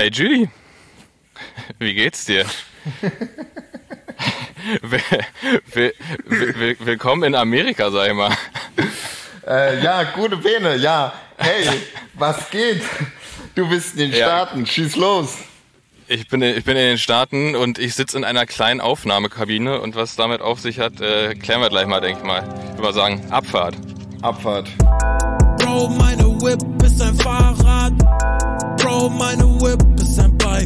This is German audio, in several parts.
Hey Julie, wie geht's dir? Willkommen in Amerika, sag ich mal. Ja, gute Bene, ja. Hey, was geht? Du bist in den Staaten, schieß los. Ich bin in den Staaten und ich sitze in einer kleinen Aufnahmekabine und was damit auf sich hat, klären wir gleich mal, denke ich mal. Ich würde mal sagen, Abfahrt. Abfahrt. Bro, meine Whip ist ein Fahrrad. Bro, meine Whip ist ein Bike.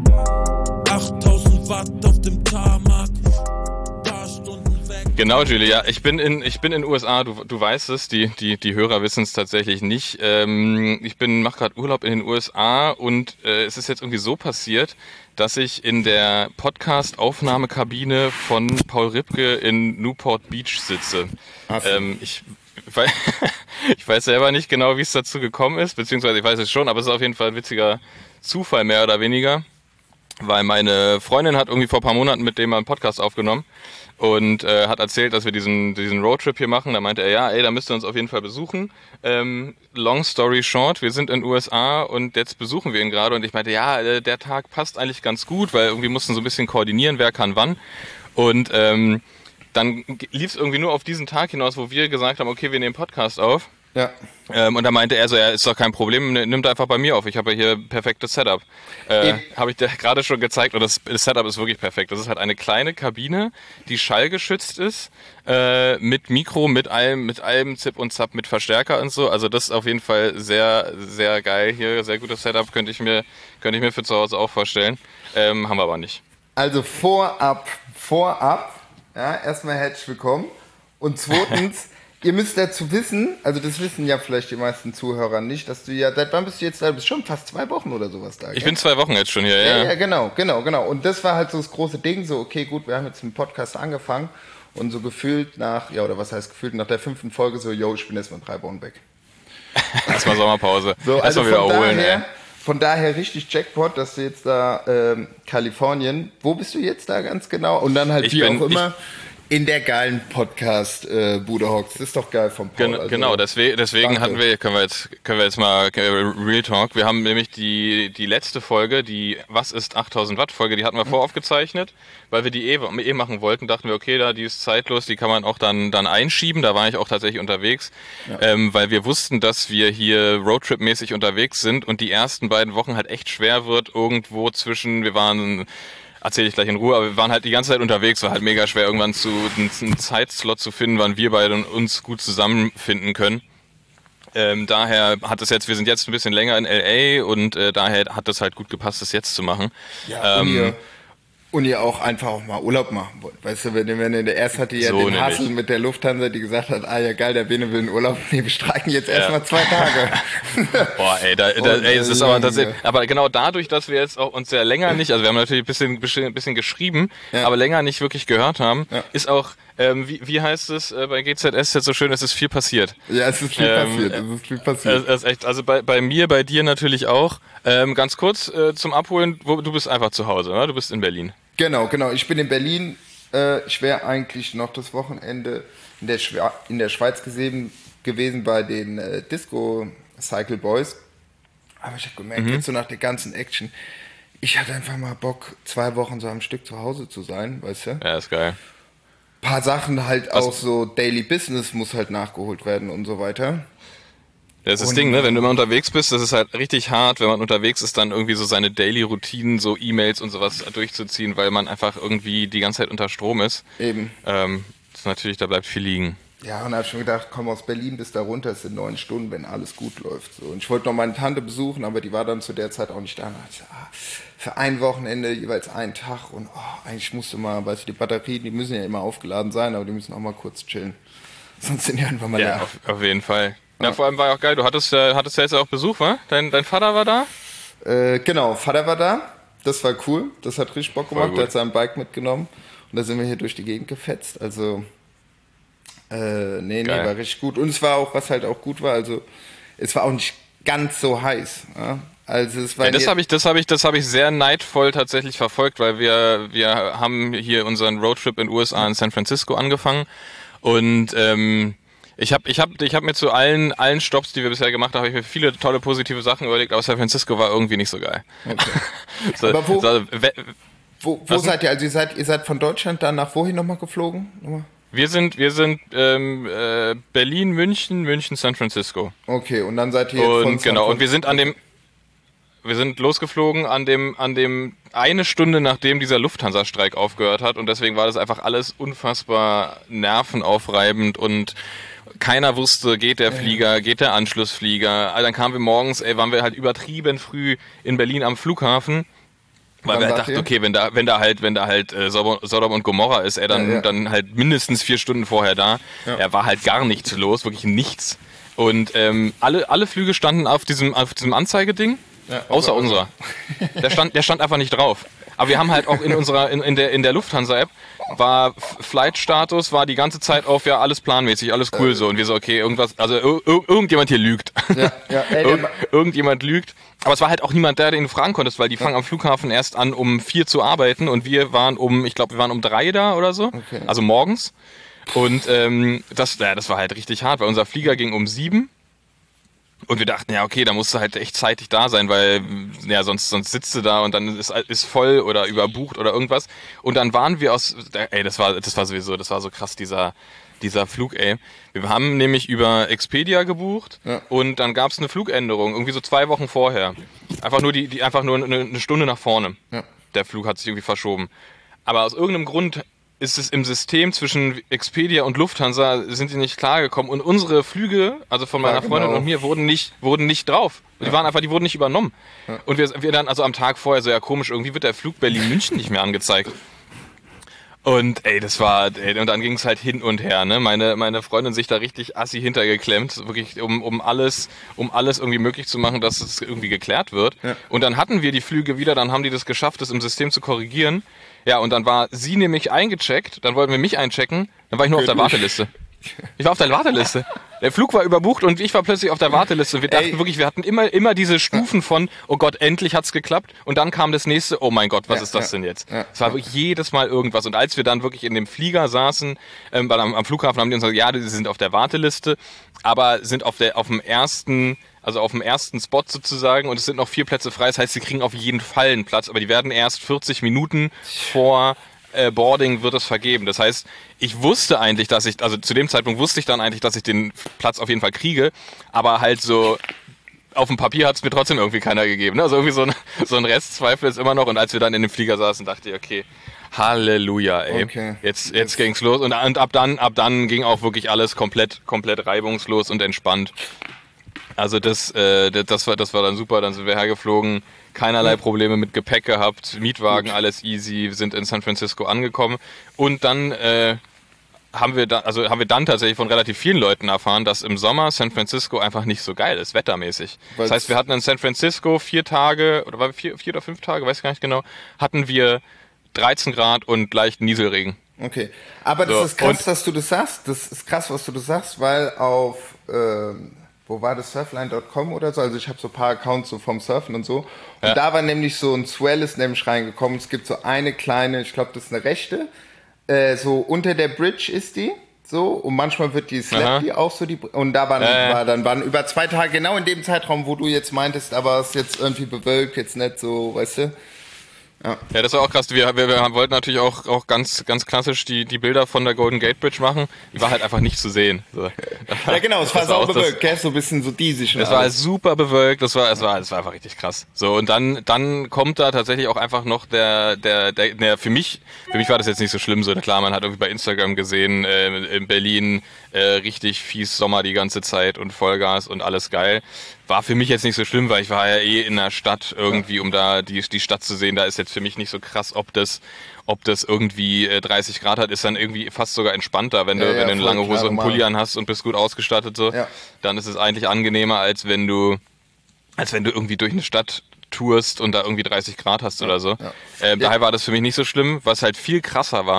8000 Watt auf dem Tarmac. Paar Stunden weg. Genau, Julia. Ich bin in USA. Du weißt es. Die Hörer wissen es tatsächlich nicht. Ich mache gerade Urlaub in den USA und es ist jetzt irgendwie so passiert, dass ich in der Podcast-Aufnahmekabine von Paul Ripke in Newport Beach sitze. Ich weiß selber nicht genau, wie es dazu gekommen ist, beziehungsweise ich weiß es schon, aber es ist auf jeden Fall ein witziger Zufall, mehr oder weniger, weil meine Freundin hat irgendwie vor ein paar Monaten mit dem mal einen Podcast aufgenommen und hat erzählt, dass wir diesen Roadtrip hier machen. Da meinte er, ja, da müsst ihr uns auf jeden Fall besuchen. Long story short, wir sind in den USA und jetzt besuchen wir ihn gerade und ich meinte, ja, der Tag passt eigentlich ganz gut, weil irgendwie mussten so ein bisschen koordinieren, wer kann wann und dann lief es irgendwie nur auf diesen Tag hinaus, wo wir gesagt haben, okay, wir nehmen Podcast auf. Ja. Und da meinte er so, ja, ist doch kein Problem, nimmt einfach bei mir auf. Ich habe ja hier perfektes Setup. Habe ich dir gerade schon gezeigt und das Setup ist wirklich perfekt. Das ist halt eine kleine Kabine, die schallgeschützt ist, mit Mikro, mit allem Zip und Zap, mit Verstärker und so. Also das ist auf jeden Fall sehr, sehr geil hier, sehr gutes Setup, könnte ich mir für zu Hause auch vorstellen. Haben wir aber nicht. Also vorab, ja, erstmal herzlich willkommen. Und zweitens, ihr müsst dazu wissen, also das wissen ja vielleicht die meisten Zuhörer nicht, dass du ja, seit wann bist du jetzt da? Du bist schon fast 2 Wochen oder sowas da, gell? Ich bin 2 Wochen jetzt schon hier, ja. Ja, genau. Und das war halt so das große Ding, so, okay, gut, wir haben jetzt mit dem Podcast angefangen und so gefühlt nach der 5. Folge so, ich bin erstmal 3 Wochen weg. Erstmal Sommerpause. So, also wieder erholen, von daher richtig Jackpot, dass du jetzt da Kalifornien, wo bist du jetzt da ganz genau? Und dann halt in der geilen Podcast-Bude hockst. Das ist doch geil vom Paul. Genau, deswegen können wir jetzt mal Real Talk. Wir haben nämlich die letzte Folge, die Was ist 8000 Watt Folge, die hatten wir voraufgezeichnet, weil wir die machen wollten, dachten wir, okay, die ist zeitlos, die kann man auch dann einschieben, da war ich auch tatsächlich unterwegs, weil wir wussten, dass wir hier Roadtrip-mäßig unterwegs sind und die ersten beiden Wochen halt echt schwer wird, irgendwo erzähle ich gleich in Ruhe, aber wir waren halt die ganze Zeit unterwegs, war halt mega schwer, irgendwann einen Zeitslot zu finden, wann wir beide uns gut zusammenfinden können. Daher wir sind jetzt ein bisschen länger in LA und daher hat es halt gut gepasst, das jetzt zu machen. Ja, und ihr auch einfach mal Urlaub machen wollt. Weißt du, wenn der erst hatte ja so den Hassel mit der Lufthansa, die gesagt hat, ja geil, der Bene will in Urlaub, nee, wir streiken jetzt erstmal 2 Tage. Boah, es ist aber tatsächlich, aber genau dadurch, dass wir jetzt auch uns ja länger nicht, also wir haben natürlich ein bisschen geschrieben, aber länger nicht wirklich gehört haben, ist auch, wie heißt es bei GZS jetzt so schön, es ist viel passiert. Ja, es ist viel passiert. Es ist echt, also bei mir, bei dir natürlich auch. Ganz kurz zum Abholen, du bist einfach zu Hause, oder? Du bist in Berlin. Genau. Ich bin in Berlin. Ich wäre eigentlich noch das Wochenende in der Schweiz gewesen bei den Disco Cycle Boys. Aber ich habe gemerkt, jetzt so nach der ganzen Action, ich hatte einfach mal Bock, 2 Wochen so am Stück zu Hause zu sein, weißt du? Ja, ist geil. Paar Sachen halt auch so Daily Business muss halt nachgeholt werden und so weiter. Das ist das Ding, ne? Wenn du immer unterwegs bist, das ist halt richtig hart, wenn man unterwegs ist, dann irgendwie so seine Daily-Routinen, so E-Mails und sowas durchzuziehen, weil man einfach irgendwie die ganze Zeit unter Strom ist. Eben. Das ist natürlich, da bleibt viel liegen. Ja, und da habe ich schon gedacht, komm aus Berlin bis da runter, es sind 9 Stunden, wenn alles gut läuft. So. Und ich wollte noch meine Tante besuchen, aber die war dann zu der Zeit auch nicht da. Und da dachte ich, für ein Wochenende jeweils einen Tag und eigentlich musste mal, weißt du, die Batterien, die müssen ja immer aufgeladen sein, aber die müssen auch mal kurz chillen. Sonst sind die einfach mal leer. Ja, auf jeden Fall. Ja, vor allem war ja auch geil, du hattest ja jetzt auch Besuch, wa? Dein Vater war da? Genau, Vater war da. Das war cool, das hat richtig Bock gemacht. Der hat sein Bike mitgenommen und da sind wir hier durch die Gegend gefetzt. Also, war richtig gut. Und es war auch, was halt auch gut war, also es war auch nicht ganz so heiß. Ja? Also es war das habe ich sehr neidvoll tatsächlich verfolgt, weil wir haben hier unseren Roadtrip in den USA in San Francisco angefangen und Ich hab mir zu allen Stops, die wir bisher gemacht haben, habe ich mir viele tolle positive Sachen überlegt, aber San Francisco war irgendwie nicht so geil. Okay. Aber wo seid ihr? Also ihr seid von Deutschland dann nach wohin nochmal geflogen? Wir sind Berlin, München, San Francisco. Okay, und dann seid ihr jetzt von genau, und wir sind losgeflogen an dem eine Stunde, nachdem dieser Lufthansa-Streik aufgehört hat, und deswegen war das einfach alles unfassbar nervenaufreibend und keiner wusste, geht der Flieger, geht der Anschlussflieger. Also dann kamen wir morgens, waren wir halt übertrieben früh in Berlin am Flughafen, weil wir halt dachten, okay, wenn da halt Sodom und Gomorra ist, dann halt mindestens 4 Stunden vorher da. Ja. War halt gar nichts los, wirklich nichts. Und alle Flüge standen auf diesem Anzeigeding. Ja, außer unserer. Der stand einfach nicht drauf. Aber wir haben halt auch in der Lufthansa-App war Flight-Status, war die ganze Zeit auf, ja, alles planmäßig, alles cool so. Und wir so, okay, irgendjemand hier lügt. Ja, irgendjemand lügt. Aber es war halt auch niemand, den du fragen konntest, weil die fangen am Flughafen erst an, um 4 zu arbeiten, und wir waren um 3 da oder so. Okay. Also morgens. Und das war halt richtig hart, weil unser Flieger ging um 7. Und wir dachten, ja, okay, da musst du halt echt zeitig da sein, weil ja sonst sitzt du da und dann ist voll oder überbucht oder irgendwas. Und dann waren wir das war so krass, dieser Flug, ey. Wir haben nämlich über Expedia gebucht, und dann gab es eine Flugänderung, irgendwie so 2 Wochen vorher. Einfach nur eine Stunde nach vorne. Ja. Der Flug hat sich irgendwie verschoben. Aber aus irgendeinem Grund ist es im System zwischen Expedia und Lufthansa, sind die nicht klargekommen, und unsere Flüge, also von meiner Freundin und mir, wurden nicht drauf. Die wurden nicht übernommen. Ja. Und wir dann also am Tag vorher so, ja komisch, irgendwie wird der Flug Berlin-München nicht mehr angezeigt. Und und dann ging es halt hin und her, ne? Meine Freundin sich da richtig assi hintergeklemmt, wirklich um alles irgendwie möglich zu machen, dass es irgendwie geklärt wird. Ja. Und dann hatten wir die Flüge wieder, dann haben die das geschafft, das im System zu korrigieren. Ja, und dann war sie nämlich eingecheckt, dann wollten wir mich einchecken, dann war ich nur auf der Warteliste. Ich war auf der Warteliste. Der Flug war überbucht und ich war plötzlich auf der Warteliste. Und wir dachten wirklich, wir hatten immer diese Stufen von, oh Gott, endlich hat's geklappt. Und dann kam das nächste, oh mein Gott, was ist das denn jetzt? Es war wirklich jedes Mal irgendwas. Und als wir dann wirklich in dem Flieger saßen, am Flughafen, haben die uns gesagt, ja, sie sind auf der Warteliste, aber sind auf dem ersten Spot sozusagen, und es sind noch 4 Plätze frei. Das heißt, sie kriegen auf jeden Fall einen Platz, aber die werden erst 40 Minuten vor Boarding wird es vergeben. Das heißt, ich wusste eigentlich, zu dem Zeitpunkt wusste ich dann eigentlich, dass ich den Platz auf jeden Fall kriege, aber halt so auf dem Papier hat es mir trotzdem irgendwie keiner gegeben. Also irgendwie so ein Restzweifel ist immer noch, und als wir dann in dem Flieger saßen, dachte ich, okay, Halleluja, ey. Okay. Jetzt ging's los, und ab dann ging auch wirklich alles komplett reibungslos und entspannt. Also das war dann super, dann sind wir hergeflogen, keinerlei Probleme mit Gepäck gehabt, Mietwagen, alles easy, wir sind in San Francisco angekommen, und dann haben wir dann tatsächlich von relativ vielen Leuten erfahren, dass im Sommer San Francisco einfach nicht so geil ist, wettermäßig. Das heißt, wir hatten in San Francisco 4 Tage, oder war 4 oder 5 Tage, weiß ich gar nicht genau, hatten wir 13 Grad und leichten Nieselregen. Okay, aber das ist krass, dass du das sagst, das ist krass, was du das sagst, weil auf wo war das, surfline.com oder so, also ich habe so ein paar Accounts so vom Surfen und so, und da war nämlich so ein Swell ist nämlich reingekommen, es gibt so eine kleine, ich glaube das ist eine rechte, so unter der Bridge ist die, so, und manchmal wird die Slap die auch so, und da waren über 2 Tage, genau in dem Zeitraum, wo du jetzt meintest, aber es ist jetzt irgendwie bewölkt, jetzt nicht so, weißt du. Ja, das war auch krass. Wir wollten natürlich auch ganz klassisch die Bilder von der Golden Gate Bridge machen. Die war halt einfach nicht zu sehen. So. Ja, genau, es war sau bewölkt, gell? So ein bisschen so diesig. Es war halt super bewölkt, es war einfach richtig krass. So, und dann kommt da tatsächlich auch einfach noch der für mich war das jetzt nicht so schlimm, so klar, man hat irgendwie bei Instagram gesehen, in Berlin richtig fies Sommer die ganze Zeit und Vollgas und alles geil. War für mich jetzt nicht so schlimm, weil ich war ja in der Stadt irgendwie, um da die Stadt zu sehen. Da ist jetzt für mich nicht so krass, ob das irgendwie 30 Grad hat, ist dann irgendwie fast sogar entspannter, wenn du eine lange Hose und einen Pulli an hast und bist gut ausgestattet so. Ja. Dann ist es eigentlich angenehmer, als wenn du irgendwie durch eine Stadt tourst und da irgendwie 30 Grad hast oder so. Ja. Daher war das für mich nicht so schlimm. Was halt viel krasser war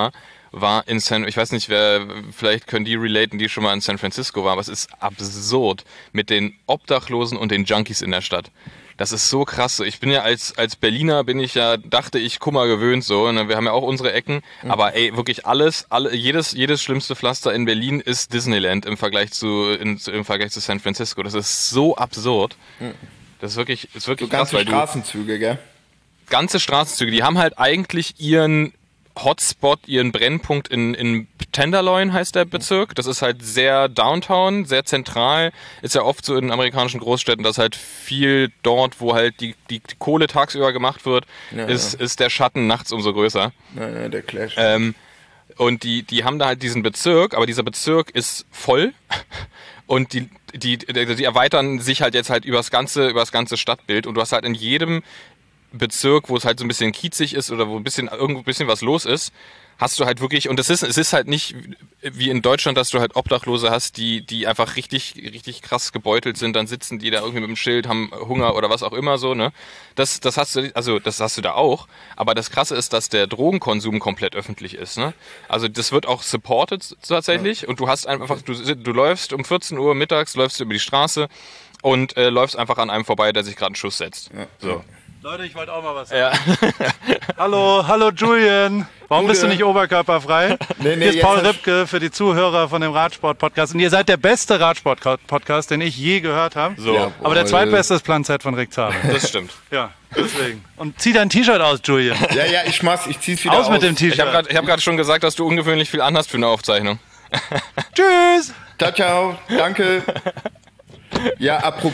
war ich weiß nicht, vielleicht können die relaten, die schon mal in San Francisco waren, aber es ist absurd mit den Obdachlosen und den Junkies in der Stadt. Das ist so krass. So. Ich bin ja als Berliner dachte ich Kummer gewöhnt so. Ne? Wir haben ja auch unsere Ecken, aber ey, wirklich jedes schlimmste Pflaster in Berlin ist Disneyland im Vergleich zu San Francisco. Das ist so absurd. Das ist wirklich so krass, ganze Straßenzüge, gell? Ganze Straßenzüge, die haben halt eigentlich ihren Hotspot, ihren Brennpunkt in Tenderloin heißt der Bezirk. Das ist halt sehr Downtown, sehr zentral. Ist ja oft so in amerikanischen Großstädten, dass halt viel dort, wo halt die Kohle tagsüber gemacht wird, ist der Schatten nachts umso größer. Ja, der Clash. Und die haben da halt diesen Bezirk, aber dieser Bezirk ist voll und die erweitern sich halt jetzt halt übers ganze Stadtbild und du hast halt in jedem Bezirk, wo es halt so ein bisschen kiezig ist oder wo irgendwo ein bisschen was los ist, hast du halt wirklich, und es ist halt nicht wie in Deutschland, dass du halt Obdachlose hast, die einfach richtig, richtig krass gebeutelt sind, dann sitzen die da irgendwie mit dem Schild, haben Hunger oder was auch immer so, ne? Das hast du da auch, aber das Krasse ist, dass der Drogenkonsum komplett öffentlich ist, ne? Also das wird auch supported tatsächlich und du hast einfach, du läufst um 14 Uhr mittags, läufst du über die Straße und läufst einfach an einem vorbei, der sich gerade einen Schuss setzt. Ja. So. Leute, ich wollte auch mal was sagen. Ja. Hallo Julian. Warum bist du nicht oberkörperfrei? Nee, hier ist Paul Ripke für die Zuhörer von dem Radsport-Podcast. Und ihr seid der beste Radsport-Podcast, den ich je gehört habe. So. Ja, aber der zweitbeste ist Plan Z von Rick Zabel. Das stimmt. Ja, deswegen. Und zieh dein T-Shirt aus, Julian. Ja, ich zieh's wieder aus. Aus mit dem T-Shirt. Ich hab gerade schon gesagt, dass du ungewöhnlich viel anhast für eine Aufzeichnung. Tschüss. Ciao. Danke. Ja,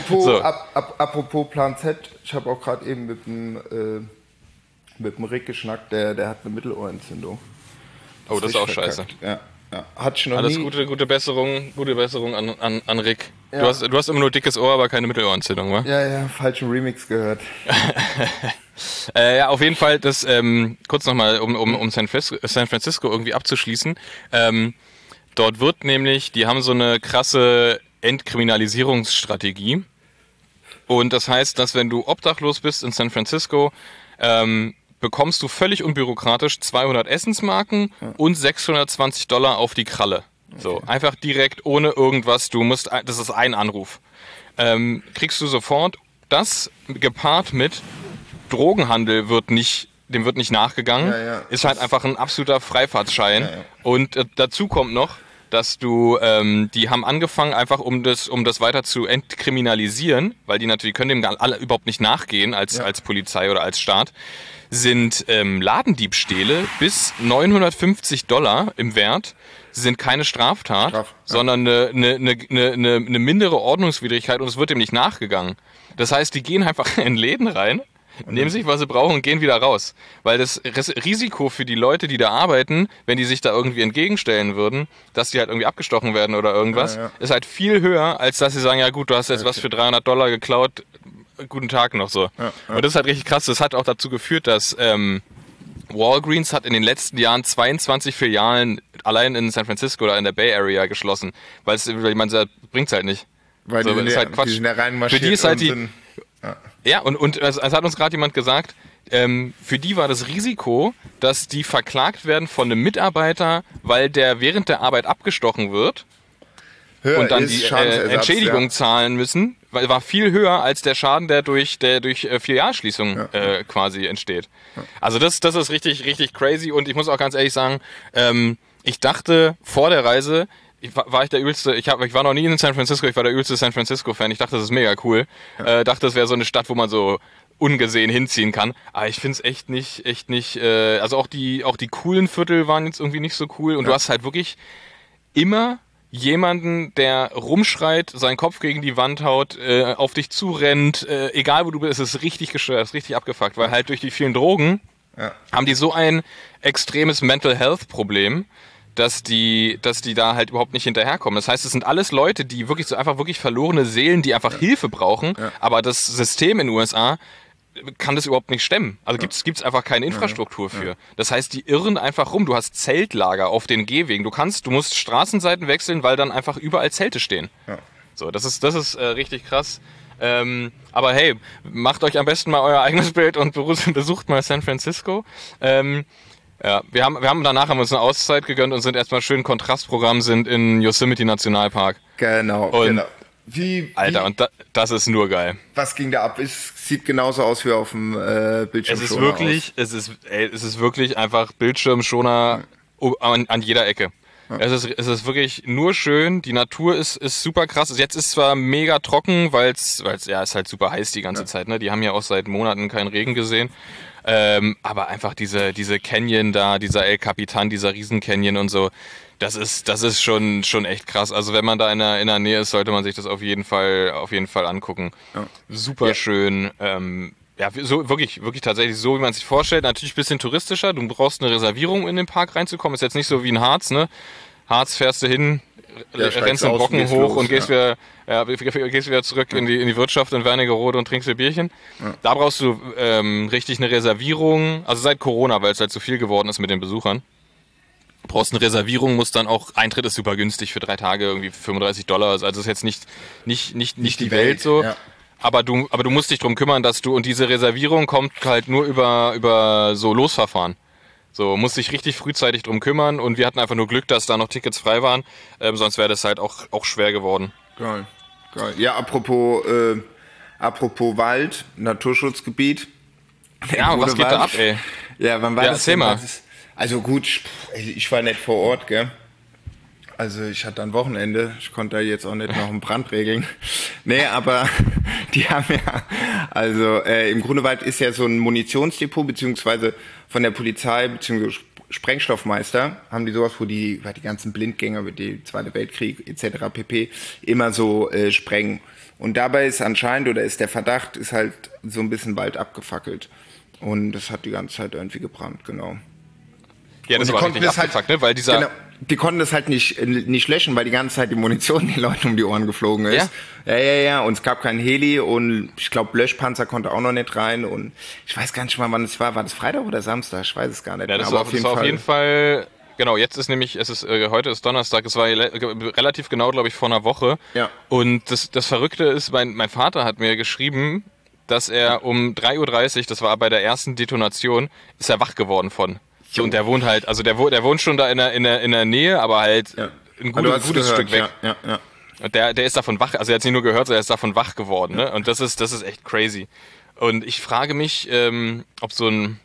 apropos Plan Z, ich habe auch gerade eben mit dem Rick geschnackt, der hat eine Mittelohrentzündung. Das ist auch verkackt. Scheiße. Ja. Hat schon noch Alles nie. Gute Besserung an Rick. Ja. Du hast immer nur dickes Ohr, aber keine Mittelohrentzündung, wa? Ja, falschen Remix gehört. Ja, auf jeden Fall, das kurz nochmal, um San Francisco irgendwie abzuschließen. Dort wird nämlich, die haben so eine krasse Entkriminalisierungsstrategie. Und das heißt, dass wenn du obdachlos bist in San Francisco, bekommst du völlig unbürokratisch 200 Essensmarken und $620 auf die Kralle. Okay. So, einfach direkt, ohne irgendwas. Das ist ein Anruf. Kriegst du sofort. Das gepaart mit Drogenhandel dem wird nicht nachgegangen. Ja. Ist halt einfach ein absoluter Freifahrtschein. Ja. Und dazu kommt noch, dass die haben angefangen, einfach um das weiter zu entkriminalisieren, weil die natürlich können dem alle überhaupt nicht nachgehen als Polizei oder als Staat, sind Ladendiebstähle bis $950 im Wert sind keine Straftat, sondern eine mindere Ordnungswidrigkeit und es wird dem nicht nachgegangen. Das heißt, die gehen einfach in Läden rein, nehmen sich, was sie brauchen und gehen wieder raus. Weil das Risiko für die Leute, die da arbeiten, wenn die sich da irgendwie entgegenstellen würden, dass die halt irgendwie abgestochen werden oder irgendwas, ist halt viel höher, als dass sie sagen, ja gut, du hast jetzt was für $300 geklaut, guten Tag noch so. Ja. Und das ist halt richtig krass. Das hat auch dazu geführt, dass Walgreens hat in den letzten Jahren 22 Filialen allein in San Francisco oder in der Bay Area geschlossen. Weil man bringt's halt nicht. Weil so, die ist halt Quatsch. Die sind ja reinmarschiert. Für die ist halt Ja, und es hat uns gerade jemand gesagt, für die war das Risiko, dass die verklagt werden von einem Mitarbeiter, weil der während der Arbeit abgestochen wird und dann die Entschädigung zahlen müssen, weil war viel höher als der Schaden, der durch Filialschließung quasi entsteht. Also das ist richtig, richtig crazy und ich muss auch ganz ehrlich sagen, ich dachte vor der Reise, ich war noch nie in San Francisco, ich war der übelste San Francisco-Fan, ich dachte, das ist mega cool. Dachte, das wäre so eine Stadt, wo man so ungesehen hinziehen kann. Aber ich finde es echt nicht, also auch die coolen Viertel waren jetzt irgendwie nicht so cool und du hast halt wirklich immer jemanden, der rumschreit, seinen Kopf gegen die Wand haut, auf dich zurennt, egal wo du bist, es ist richtig gestört, es ist richtig abgefuckt, weil halt durch die vielen Drogen haben die so ein extremes Mental Health Problem, dass die da halt überhaupt nicht hinterherkommen. Das heißt, es sind alles Leute, die wirklich so einfach wirklich verlorene Seelen, die einfach Hilfe brauchen, aber das System in den USA kann das überhaupt nicht stemmen. Also gibt's einfach keine Infrastruktur für. Das heißt, die irren einfach rum. Du hast Zeltlager auf den Gehwegen. Du musst Straßenseiten wechseln, weil dann einfach überall Zelte stehen. Ja. So, das ist richtig krass. Aber hey, macht euch am besten mal euer eigenes Bild und besucht mal San Francisco. Ja, wir haben danach uns eine Auszeit gegönnt und sind erstmal schön Kontrastprogramm, sind in Yosemite Nationalpark. Genau, und Alter, und das ist nur geil. Was ging da ab? Es sieht genauso aus wie auf dem Bildschirmschoner. Es ist wirklich einfach Bildschirmschoner an jeder Ecke. Ja. Es ist wirklich nur schön. Die Natur ist super krass. Jetzt ist zwar mega trocken, weil es ist halt super heiß die ganze Zeit. Ne? Die haben ja auch seit Monaten keinen Regen gesehen. Aber einfach diese Canyon da, dieser El Capitan, dieser Riesen-Canyon und so, das ist schon echt krass. Also wenn man da in der Nähe ist, sollte man sich das auf jeden Fall angucken. Ja. Super schön. Ja, so wirklich tatsächlich so, wie man sich vorstellt. Natürlich ein bisschen touristischer. Du brauchst eine Reservierung in den Park reinzukommen. Ist jetzt nicht so wie in Harz, ne? Harz fährst du hin, rennst den Brocken hoch und gehst wieder zurück in die Wirtschaft in Wernigerode und trinkst ein Bierchen. Ja. Da brauchst du richtig eine Reservierung. Also seit Corona, weil es halt so viel geworden ist mit den Besuchern. Du brauchst eine Reservierung, muss dann auch, Eintritt ist super günstig für 3 Tage, irgendwie $35. Also ist jetzt nicht die Welt so. Ja. Aber du musst dich drum kümmern, und diese Reservierung kommt halt nur über so Losverfahren. So, musst dich richtig frühzeitig drum kümmern und wir hatten einfach nur Glück, dass da noch Tickets frei waren, sonst wäre das halt auch schwer geworden. Geil. Ja, apropos Wald, Naturschutzgebiet. Ja, was geht da ab, ey? Ja, wann war das? Erzähl mal. Also gut, ich war nicht vor Ort, gell? Also ich hatte ein Wochenende, ich konnte da jetzt auch nicht noch einen Brand regeln. Nee, aber die haben ja, also im Grunewald ist ja so ein Munitionsdepot, beziehungsweise von der Polizei, beziehungsweise Sprengstoffmeister, haben die sowas, wo die ganzen Blindgänger mit dem Zweiten Weltkrieg etc. pp. Immer so sprengen. Und dabei ist anscheinend, oder ist der Verdacht, ist halt so ein bisschen Wald abgefackelt. Und das hat die ganze Zeit irgendwie gebrannt, genau. Ja, das war richtig abgefuckt, ne? Weil genau, die konnten das halt nicht löschen, weil die ganze Zeit die Munition den Leuten um die Ohren geflogen ist. Ja. Und es gab keinen Heli und ich glaube, Löschpanzer konnte auch noch nicht rein und ich weiß gar nicht mal, wann es war. War das Freitag oder Samstag? Ich weiß es gar nicht. Ja, das war auf jeden Fall. Genau, jetzt ist nämlich, heute ist Donnerstag, es war relativ genau, glaube ich, vor einer Woche. Ja. Und das Verrückte ist, mein Vater hat mir geschrieben, dass er um 3:30 Uhr, das war bei der ersten Detonation, ist er wach geworden von. So, und der wohnt halt, also der wohnt schon da in der Nähe, aber halt ein gutes Stück weg. Ja. Und der ist davon wach, also er hat es nicht nur gehört, sondern er ist davon wach geworden. Ne? Und das ist echt crazy. Und ich frage mich, ob so ein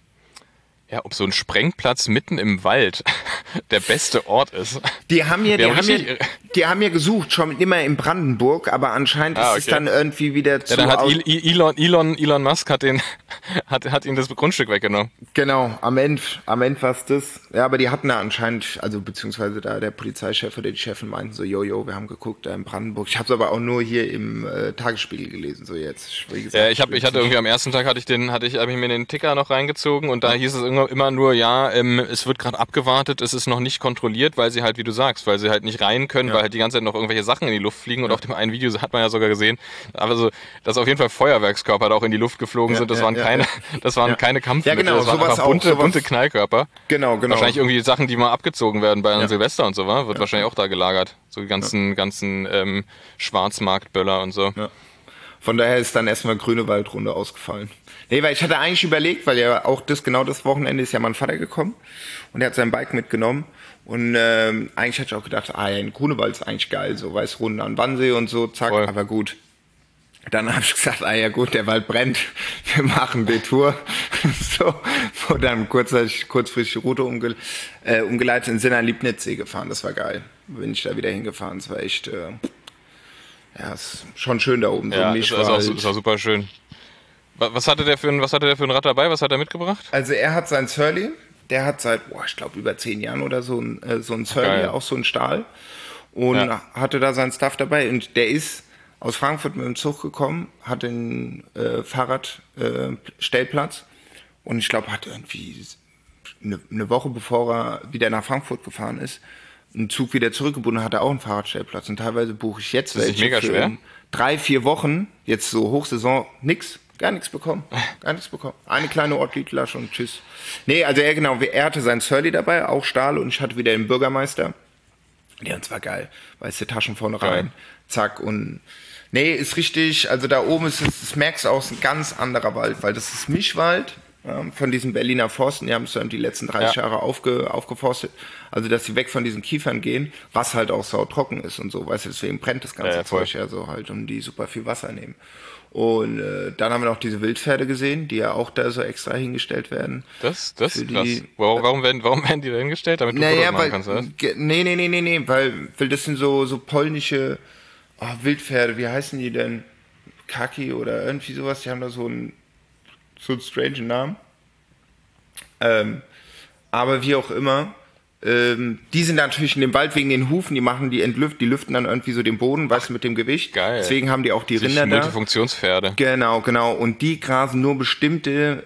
Sprengplatz mitten im Wald der beste Ort ist. Die haben ja gesucht, schon immer in Brandenburg, aber anscheinend ist es dann irgendwie wieder zu... Ja, dann hat Elon Musk hat ihm das Grundstück weggenommen. Genau, am Ende war es das. Ja, aber die hatten da anscheinend, also beziehungsweise da der Polizeichef oder die Chefin meinten so, wir haben geguckt da in Brandenburg. Ich habe es aber auch nur hier im Tagesspiegel gelesen, so jetzt. Wie gesagt, ich hatte irgendwie am ersten Tag habe ich mir den Ticker noch reingezogen und da hieß es immer nur, es wird gerade abgewartet, es ist noch nicht kontrolliert, weil sie halt, wie du sagst, weil sie halt nicht rein können, weil halt die ganze Zeit noch irgendwelche Sachen in die Luft fliegen und auf dem einen Video hat man ja sogar gesehen, also, dass auf jeden Fall Feuerwerkskörper da auch in die Luft geflogen sind, das waren keine Kampfmittel, das waren einfach bunte Knallkörper. Genau. Wahrscheinlich irgendwie Sachen, die mal abgezogen werden bei einem Silvester und so, wird wahrscheinlich auch da gelagert, so die ganzen Schwarzmarktböller und so. Ja. Von daher ist dann erstmal Grünewaldrunde ausgefallen. Nee, weil ich hatte eigentlich überlegt, weil ja auch das Wochenende ist ja mein Vater gekommen und er hat sein Bike mitgenommen und eigentlich hatte ich auch gedacht, in Grunewald ist eigentlich geil, so Runde an Wannsee und so, zack, voll. Aber gut. Dann habe ich gesagt, der Wald brennt, wir machen Detour. So, und dann kurzfristig die Route umgeleitet und sind an Liebnitzsee gefahren, das war geil. Bin ich da wieder hingefahren, das war echt... ist schon schön da oben. Ja, ist auch super schön. Was hatte der für ein Rad dabei? Was hat er mitgebracht? Also er hat sein Surly. Der hat seit, ich glaube, über 10 Jahren oder so ein Surly, auch so ein Stahl. Und hatte da sein Stuff dabei. Und der ist aus Frankfurt mit dem Zug gekommen, hat den Fahrradstellplatz. Und ich glaube, hat irgendwie eine Woche bevor er wieder nach Frankfurt gefahren ist, einen Zug wieder zurückgebunden, hat er auch einen Fahrradstellplatz. Und teilweise buche ich jetzt welche. Das ist mega schwer. 3-4 Wochen, jetzt so Hochsaison, gar nichts bekommen. Eine kleine Ortliedlasche und tschüss. Nee, also er hatte sein Surly dabei, auch Stahl, und ich hatte wieder den Bürgermeister. Ja, und zwar geil. Weißt du, Taschen vorne rein, zack, und nee, ist richtig, also da oben das merkst du auch, ist ein ganz anderer Wald, weil das ist Mischwald, von diesen Berliner Forsten. Die haben es dann die letzten 30 Jahre aufgeforstet. Also, dass sie weg von diesen Kiefern gehen, was halt auch sautrocken ist und so. Weißt du, deswegen brennt das ganze Zeug ja so halt und die super viel Wasser nehmen. Und dann haben wir noch diese Wildpferde gesehen, die ja auch da so extra hingestellt werden. Das ist krass. Warum werden die da hingestellt? Damit du Fotos machen kannst, oder? Nee, weil das sind so polnische Wildpferde, wie heißen die denn? Kaki oder irgendwie sowas, die haben da so einen strangen Namen. Aber wie auch immer, die sind natürlich in dem Wald wegen den Hufen, die lüften dann irgendwie so den Boden, weißt du, mit dem Gewicht. Geil. Deswegen haben die auch die Rinder da. Multifunktionspferde. Genau. Und die grasen nur bestimmte,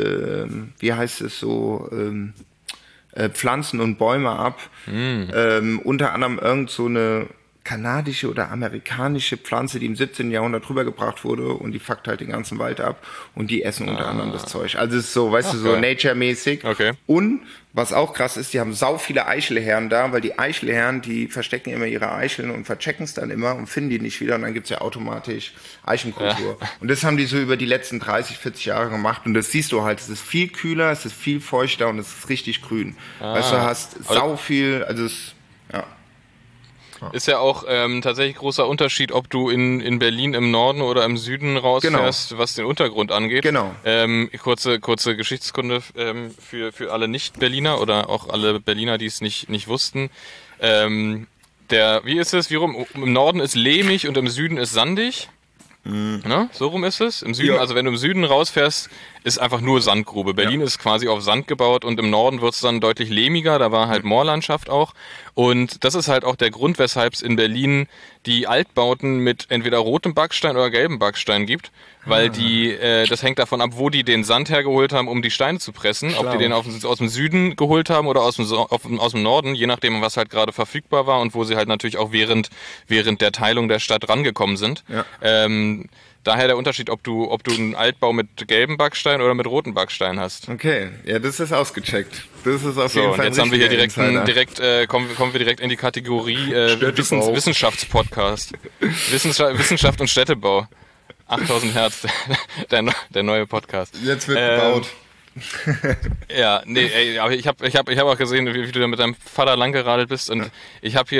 Pflanzen und Bäume ab. Unter anderem irgend so eine kanadische oder amerikanische Pflanze, die im 17. Jahrhundert rübergebracht wurde und die fuckt halt den ganzen Wald ab und die essen unter anderem das Zeug. Also es ist so, weißt du, so nature-mäßig. Okay. Und was auch krass ist, die haben sau viele Eichelherren da, weil die Eichelherren, die verstecken immer ihre Eicheln und verchecken es dann immer und finden die nicht wieder und dann gibt's ja automatisch Eichenkultur. Ja. Und das haben die so über die letzten 30, 40 Jahre gemacht und das siehst du halt, es ist viel kühler, es ist viel feuchter und es ist richtig grün. Weißt du, hast sau viel, also es, ist ja auch tatsächlich großer Unterschied, ob du in Berlin im Norden oder im Süden rausfährst, was den Untergrund angeht. Genau. Kurze Geschichtskunde für alle Nicht-Berliner oder auch alle Berliner, die es nicht wussten. Wie ist es? Im Norden ist lehmig und im Süden ist sandig. Ne? So rum ist es. Im Süden, also wenn du im Süden rausfährst, ist einfach nur Sandgrube. Berlin ist quasi auf Sand gebaut und im Norden wird es dann deutlich lehmiger, da war halt Moorlandschaft auch. Und das ist halt auch der Grund, weshalb es in Berlin die Altbauten mit entweder rotem Backstein oder gelbem Backstein gibt, weil das hängt davon ab, wo die den Sand hergeholt haben, um die Steine zu pressen. Schlau. Ob die den aus dem Süden geholt haben oder aus dem Norden, je nachdem, was halt gerade verfügbar war und wo sie halt natürlich auch während der Teilung der Stadt rangekommen sind. Ja. Daher der Unterschied, ob du einen Altbau mit gelbem Backstein oder mit rotem Backstein hast. Okay, ja, das ist ausgecheckt. Das ist auf jeden Fall. Jetzt haben wir hier kommen wir direkt in die Kategorie Wissenschaftspodcast. Wissenschaft und Städtebau. 8000 Hertz, der neue Podcast. Jetzt wird gebaut. Ja, nee, aber ich hab auch gesehen, wie du da mit deinem Vater langgeradelt bist und ich habe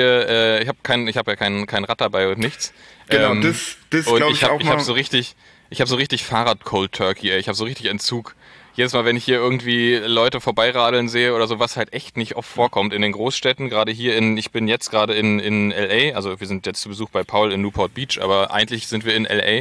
kein Rad dabei und nichts. Genau, das glaube ich auch mal. Ich habe so richtig Fahrrad-Cold Turkey, ey. Ich habe so richtig Entzug. Jedes Mal, wenn ich hier irgendwie Leute vorbeiradeln sehe oder so, was halt echt nicht oft vorkommt in den Großstädten, gerade hier ich bin jetzt gerade in LA, also wir sind jetzt zu Besuch bei Paul in Newport Beach, aber eigentlich sind wir in LA.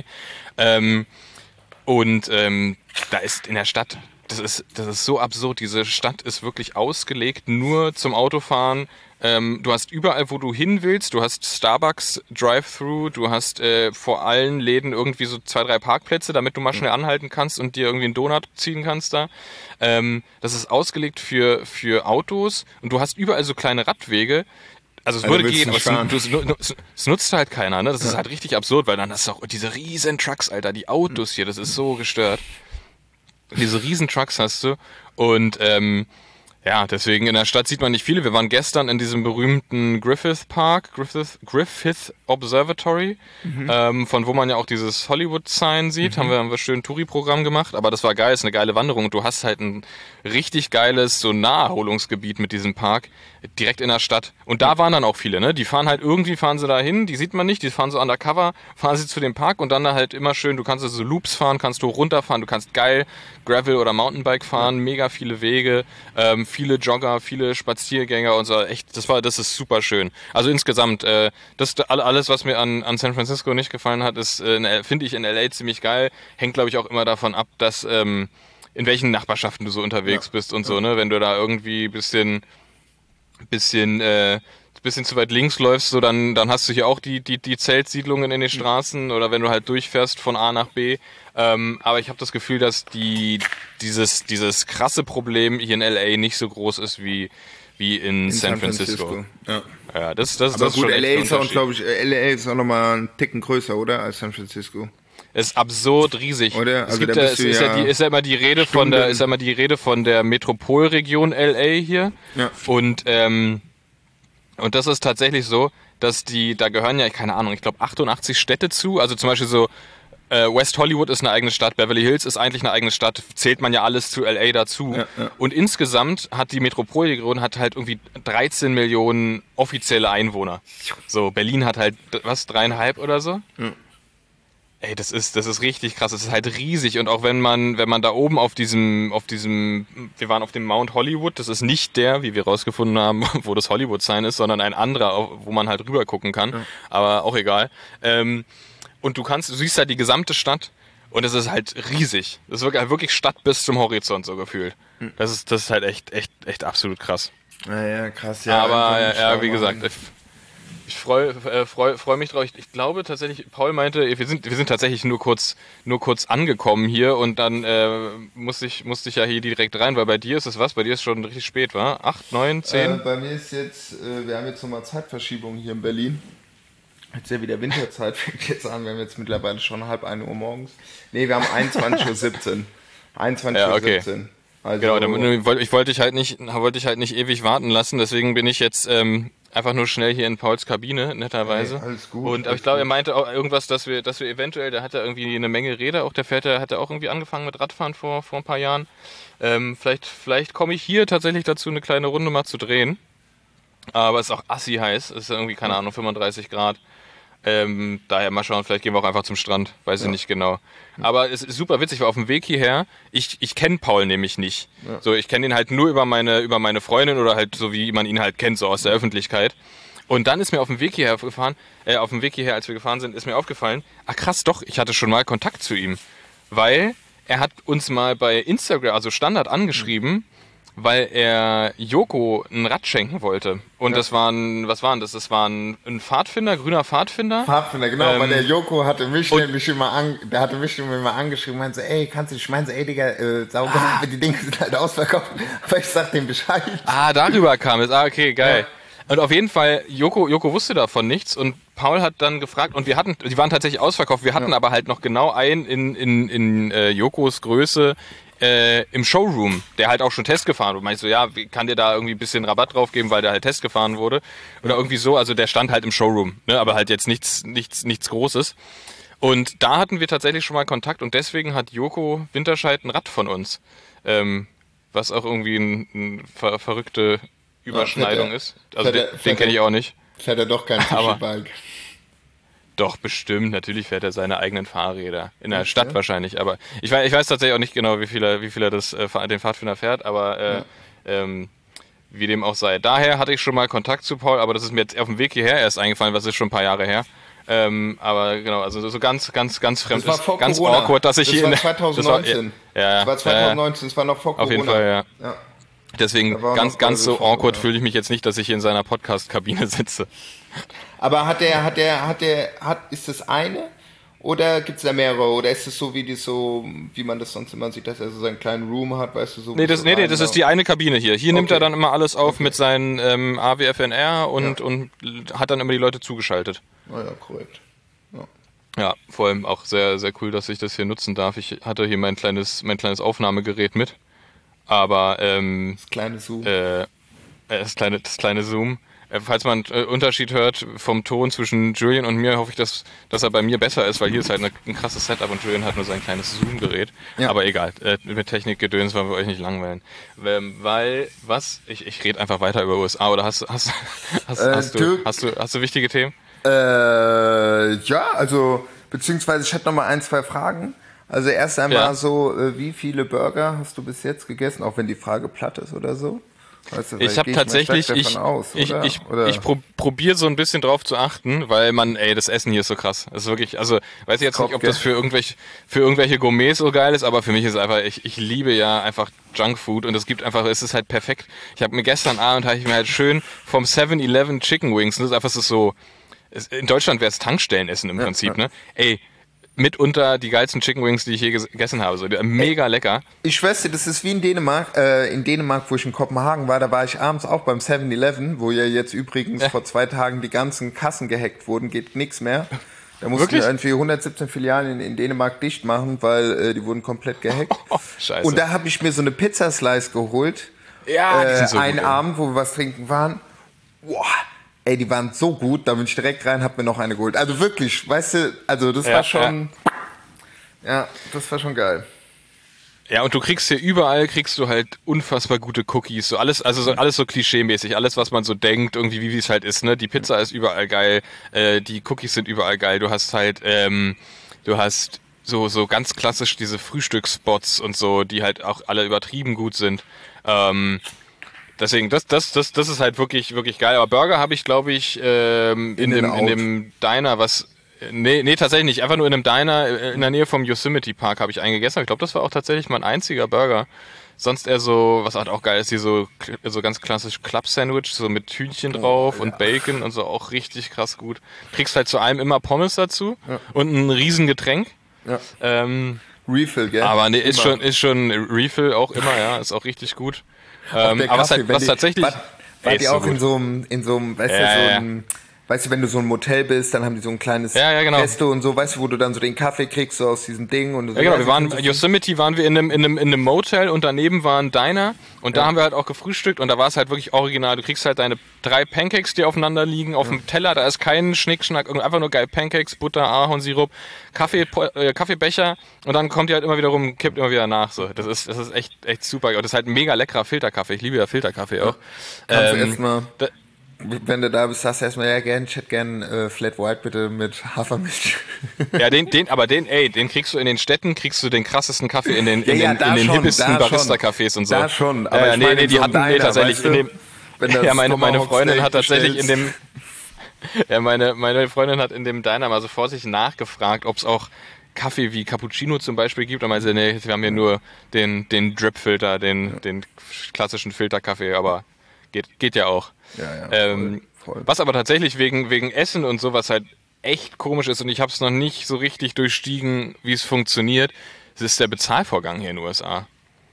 Da ist in der Stadt, das ist so absurd, diese Stadt ist wirklich ausgelegt nur zum Autofahren. Du hast überall, wo du hin willst, du hast Starbucks Drive-Thru, du hast vor allen Läden irgendwie so 2, 3 Parkplätze, damit du mal schnell anhalten kannst und dir irgendwie einen Donut ziehen kannst da. Das ist ausgelegt für Autos und du hast überall so kleine Radwege. Also es würde gehen, aber es nutzt halt keiner, ne? Das ist halt richtig absurd, weil dann hast du auch diese riesen Trucks, Alter, die Autos hier, das ist so gestört. Diese riesen Trucks hast du und ja, deswegen in der Stadt sieht man nicht viele. Wir waren gestern in diesem berühmten Griffith Observatory, von wo man ja auch dieses Hollywood-Sign sieht. Haben wir schön Touri-Programm gemacht, aber das war geil, ist eine geile Wanderung. Und du hast halt ein richtig geiles so Naherholungsgebiet mit diesem Park direkt in der Stadt. Und da waren dann auch viele, ne? Die fahren sie da hin, die sieht man nicht, die fahren so undercover, fahren sie zu dem Park und dann da halt immer schön, du kannst also so Loops fahren, kannst du runterfahren, du kannst geil Gravel oder Mountainbike fahren, mega viele Wege, viele Jogger, viele Spaziergänger und so, echt, das ist super schön. Also insgesamt, alles, was mir an San Francisco nicht gefallen hat, ist, finde ich in LA ziemlich geil, hängt glaube ich auch immer davon ab, dass, in welchen Nachbarschaften du so unterwegs bist und so, ne, wenn du da irgendwie bisschen zu weit links läufst, so dann hast du hier auch die Zeltsiedlungen in den Straßen oder wenn du halt durchfährst von A nach B. Aber ich habe das Gefühl, dass dieses krasse Problem hier in LA nicht so groß ist wie in San Francisco. Ja, das aber ist gut, schon LA ist auch, glaube ich, LA ist auch nochmal einen Ticken größer, oder, als San Francisco. Es ist absurd riesig. Oder? Also ist ja immer die Rede von der Metropolregion LA hier. Ja. Und das ist tatsächlich so, dass da gehören ja, keine Ahnung, ich glaube 88 Städte zu. Also zum Beispiel so West Hollywood ist eine eigene Stadt, Beverly Hills ist eigentlich eine eigene Stadt, zählt man ja alles zu LA dazu. Ja. Und insgesamt hat die Metropolregion halt irgendwie 13 Millionen offizielle Einwohner. So, Berlin hat halt, 3,5 oder so? Ja. Ey, das ist richtig krass, das ist halt riesig und auch wenn man da oben auf diesem, wir waren auf dem Mount Hollywood, das ist nicht der, wie wir rausgefunden haben, wo das Hollywood-Sign ist, sondern ein anderer, wo man halt rüber gucken kann, aber auch egal. Und du siehst halt die gesamte Stadt und es ist halt riesig. Das ist wirklich Stadt bis zum Horizont so gefühlt. Das ist halt echt absolut krass. Ja, krass, ja. Aber wie gesagt, ich freu mich drauf. Ich glaube tatsächlich, Paul meinte, wir sind tatsächlich nur kurz angekommen hier und dann musste ich ja hier direkt rein, weil bei dir ist es was? Bei dir ist schon richtig spät, wa? 8, 9, 10? Bei mir ist jetzt, wir haben jetzt nochmal Zeitverschiebung hier in Berlin. Jetzt ja wieder Winterzeit, fängt jetzt an. Wir haben jetzt mittlerweile schon 1:30 Uhr morgens. Nee, wir haben 21:17 Uhr. 21:17 Uhr. Also, genau, ich wollte dich halt nicht ewig warten lassen, deswegen bin ich jetzt einfach nur schnell hier in Pauls Kabine, netterweise. Hey, alles gut. Und aber ich glaube, er meinte auch irgendwas, dass wir eventuell, der hat ja irgendwie eine Menge Räder, auch der hat ja auch irgendwie angefangen mit Radfahren vor ein paar Jahren. Vielleicht komme ich hier tatsächlich dazu, eine kleine Runde mal zu drehen. Aber es ist auch assi heiß, es ist irgendwie, keine Ahnung, 35 Grad. Daher mal schauen, vielleicht gehen wir auch einfach zum Strand, weiß ich nicht genau. Aber es ist super witzig, weil auf dem Weg hierher, ich kenne Paul nämlich nicht. Ja. So, ich kenne ihn halt nur über meine Freundin oder halt so wie man ihn halt kennt, so aus der Öffentlichkeit. Und dann ist mir auf dem Weg hierher, als wir gefahren sind, ist mir aufgefallen, krass, doch, ich hatte schon mal Kontakt zu ihm. Weil er hat uns mal bei Instagram, also Standard angeschrieben, weil er Joko ein Rad schenken wollte. Und das war was war das? Das war ein Pfadfinder, grüner Pfadfinder. Pfadfinder, genau, weil der Joko hatte mich nämlich immer angeschrieben, meinte so, ey, kannst du nicht, ich meine so, ey, Digga, sauber, die Dinge sind halt ausverkauft, aber ich sag dem Bescheid. Darüber kam es, okay, geil. Ja. Und auf jeden Fall, Joko wusste davon nichts und Paul hat dann gefragt und die waren tatsächlich ausverkauft, wir hatten aber halt noch genau einen in Jokos Größe, im Showroom, der halt auch schon Test gefahren wurde. Meinst du, ja, kann dir da irgendwie ein bisschen Rabatt drauf geben, weil der halt Test gefahren wurde? Oder irgendwie so, also der stand halt im Showroom, ne? Aber halt jetzt nichts Großes. Und da hatten wir tatsächlich schon mal Kontakt und deswegen hat Joko Winterscheid ein Rad von uns. Was auch irgendwie eine verrückte Überschneidung ist. Also den kenne ich auch nicht. Fährt er doch kein Fischi-Bike. Doch, bestimmt. Natürlich fährt er seine eigenen Fahrräder. In der Stadt wahrscheinlich. Aber ich weiß tatsächlich auch nicht genau, wie viel er den Pfadfinder fährt. Aber wie dem auch sei. Daher hatte ich schon mal Kontakt zu Paul. Aber das ist mir jetzt auf dem Weg hierher erst eingefallen. Was ist schon ein paar Jahre her. Aber genau, also so ganz fremd ist. Ganz Corona. Awkward, dass ich hier... Das war 2019. Das war 2019. Das war noch vor Corona. Auf jeden Fall, ja. Deswegen ganz so awkward fühle ich mich jetzt nicht, dass ich hier in seiner Podcast-Kabine sitze. Aber ist das eine oder gibt es da mehrere? Oder ist es so wie man das sonst immer sieht, dass er so seinen kleinen Room hat, weißt du, so? Nee, das ist die eine Kabine hier. Hier nimmt er dann immer alles auf mit seinen AWFNR und hat dann immer die Leute zugeschaltet. Oh ja, korrekt. Ja, vor allem auch sehr, sehr cool, dass ich das hier nutzen darf. Ich hatte hier mein kleines Aufnahmegerät mit. Aber das kleine Zoom. Das kleine Zoom. Falls man einen Unterschied hört vom Ton zwischen Julian und mir, hoffe ich, dass er bei mir besser ist, weil hier ist halt ein krasses Setup und Julian hat nur sein kleines Zoom-Gerät. Ja. Aber egal, mit Technikgedöns wollen wir euch nicht langweilen. Ich rede einfach weiter über USA, oder hast du wichtige Themen? Ja, also, beziehungsweise ich hätte noch mal 1, 2 Fragen. Also erst einmal wie viele Burger hast du bis jetzt gegessen, auch wenn die Frage platt ist oder so? Weißt du, ich habe tatsächlich, ich probiere so ein bisschen drauf zu achten, weil das Essen hier ist so krass. Das ist wirklich, also weiß ich jetzt nicht, ob das für irgendwelche Gourmets so geil ist, aber für mich ist es einfach, ich liebe ja einfach Junkfood und es ist halt perfekt. Ich habe mir gestern Abend halt schön vom 7-Eleven Chicken Wings, das ist einfach so, in Deutschland wäre es Tankstellenessen im Prinzip, ne? Ey, mitunter die geilsten Chicken Wings, die ich je gegessen habe. So, mega lecker. Ich schwör's dir, das ist wie in Dänemark. In Dänemark, wo ich in Kopenhagen war, da war ich abends auch beim 7-Eleven, wo ja jetzt übrigens vor 2 Tagen die ganzen Kassen gehackt wurden, geht nichts mehr. Da mussten wir irgendwie 117 Filialen in Dänemark dicht machen, weil die wurden komplett gehackt. Scheiße. Und da habe ich mir so eine Pizzaslice geholt. Ja, die sind so einen gut, Abend, wo wir was trinken waren. Boah. Ey, die waren so gut, da bin ich direkt rein, hab mir noch eine geholt. Also wirklich, weißt du, also das war schon... Ja, das war schon geil. Ja, und du kriegst hier überall, halt unfassbar gute Cookies, so alles, also alles so klischeemäßig, alles, was man so denkt, irgendwie wie es halt ist, ne? Die Pizza ist überall geil, die Cookies sind überall geil, du hast halt, so ganz klassisch diese Frühstücksspots und so, die halt auch alle übertrieben gut sind. Deswegen, das ist halt wirklich, wirklich geil. Aber Burger habe ich, glaube ich, in dem Diner, Nee, tatsächlich nicht. Einfach nur in einem Diner in der Nähe vom Yosemite Park habe ich einen gegessen. Ich glaube, das war auch tatsächlich mein einziger Burger. Sonst eher so, was halt auch geil ist, hier so ganz klassisch Club-Sandwich, so mit Hühnchen drauf und Bacon und so, auch richtig krass gut. Kriegst halt zu allem immer Pommes dazu und ein Riesen-Getränk. Ja. Refill, gell? Aber nee, ist schon Refill auch immer, ja, ist auch richtig gut. Aber was tatsächlich... Wart ihr auch in so einem, weißt du, so ein... Weißt du, wenn du so ein Motel bist, dann haben die so ein kleines Resto und so, weißt du, wo du dann so den Kaffee kriegst, so aus diesem Ding. Und so. Ja, genau, Yosemite waren wir in einem Motel und daneben war ein Diner und da haben wir halt auch gefrühstückt und da war es halt wirklich original. Du kriegst halt deine 3 Pancakes, die aufeinander liegen, auf dem Teller, da ist kein Schnickschnack, einfach nur geil Pancakes, Butter, Ahornsirup, Kaffeebecher und dann kommt die halt immer wieder rum, kippt immer wieder nach, so. Das ist echt super. Und das ist halt ein mega leckerer Filterkaffee, ich liebe ja Filterkaffee auch. Kannst du erstmal... Wenn du da bist, sagst du erstmal, ich hätte gern Flat White bitte mit Hafermilch. Ja, den kriegst du in den Städten, kriegst du den krassesten Kaffee in den hippesten Barista-Cafés und so. Da schon, aber die hatten tatsächlich in dem... Ja, meine Freundin hat tatsächlich in dem... Ja, meine Freundin hat in dem Diner mal so vorsichtig nachgefragt, ob es auch Kaffee wie Cappuccino zum Beispiel gibt. Und meinte, nee, wir haben hier nur den Drip-Filter, den klassischen Filterkaffee, aber geht ja auch. Ja, voll. Was aber tatsächlich wegen Essen und sowas halt echt komisch ist und ich habe es noch nicht so richtig durchstiegen, wie es funktioniert, das ist der Bezahlvorgang hier in den USA.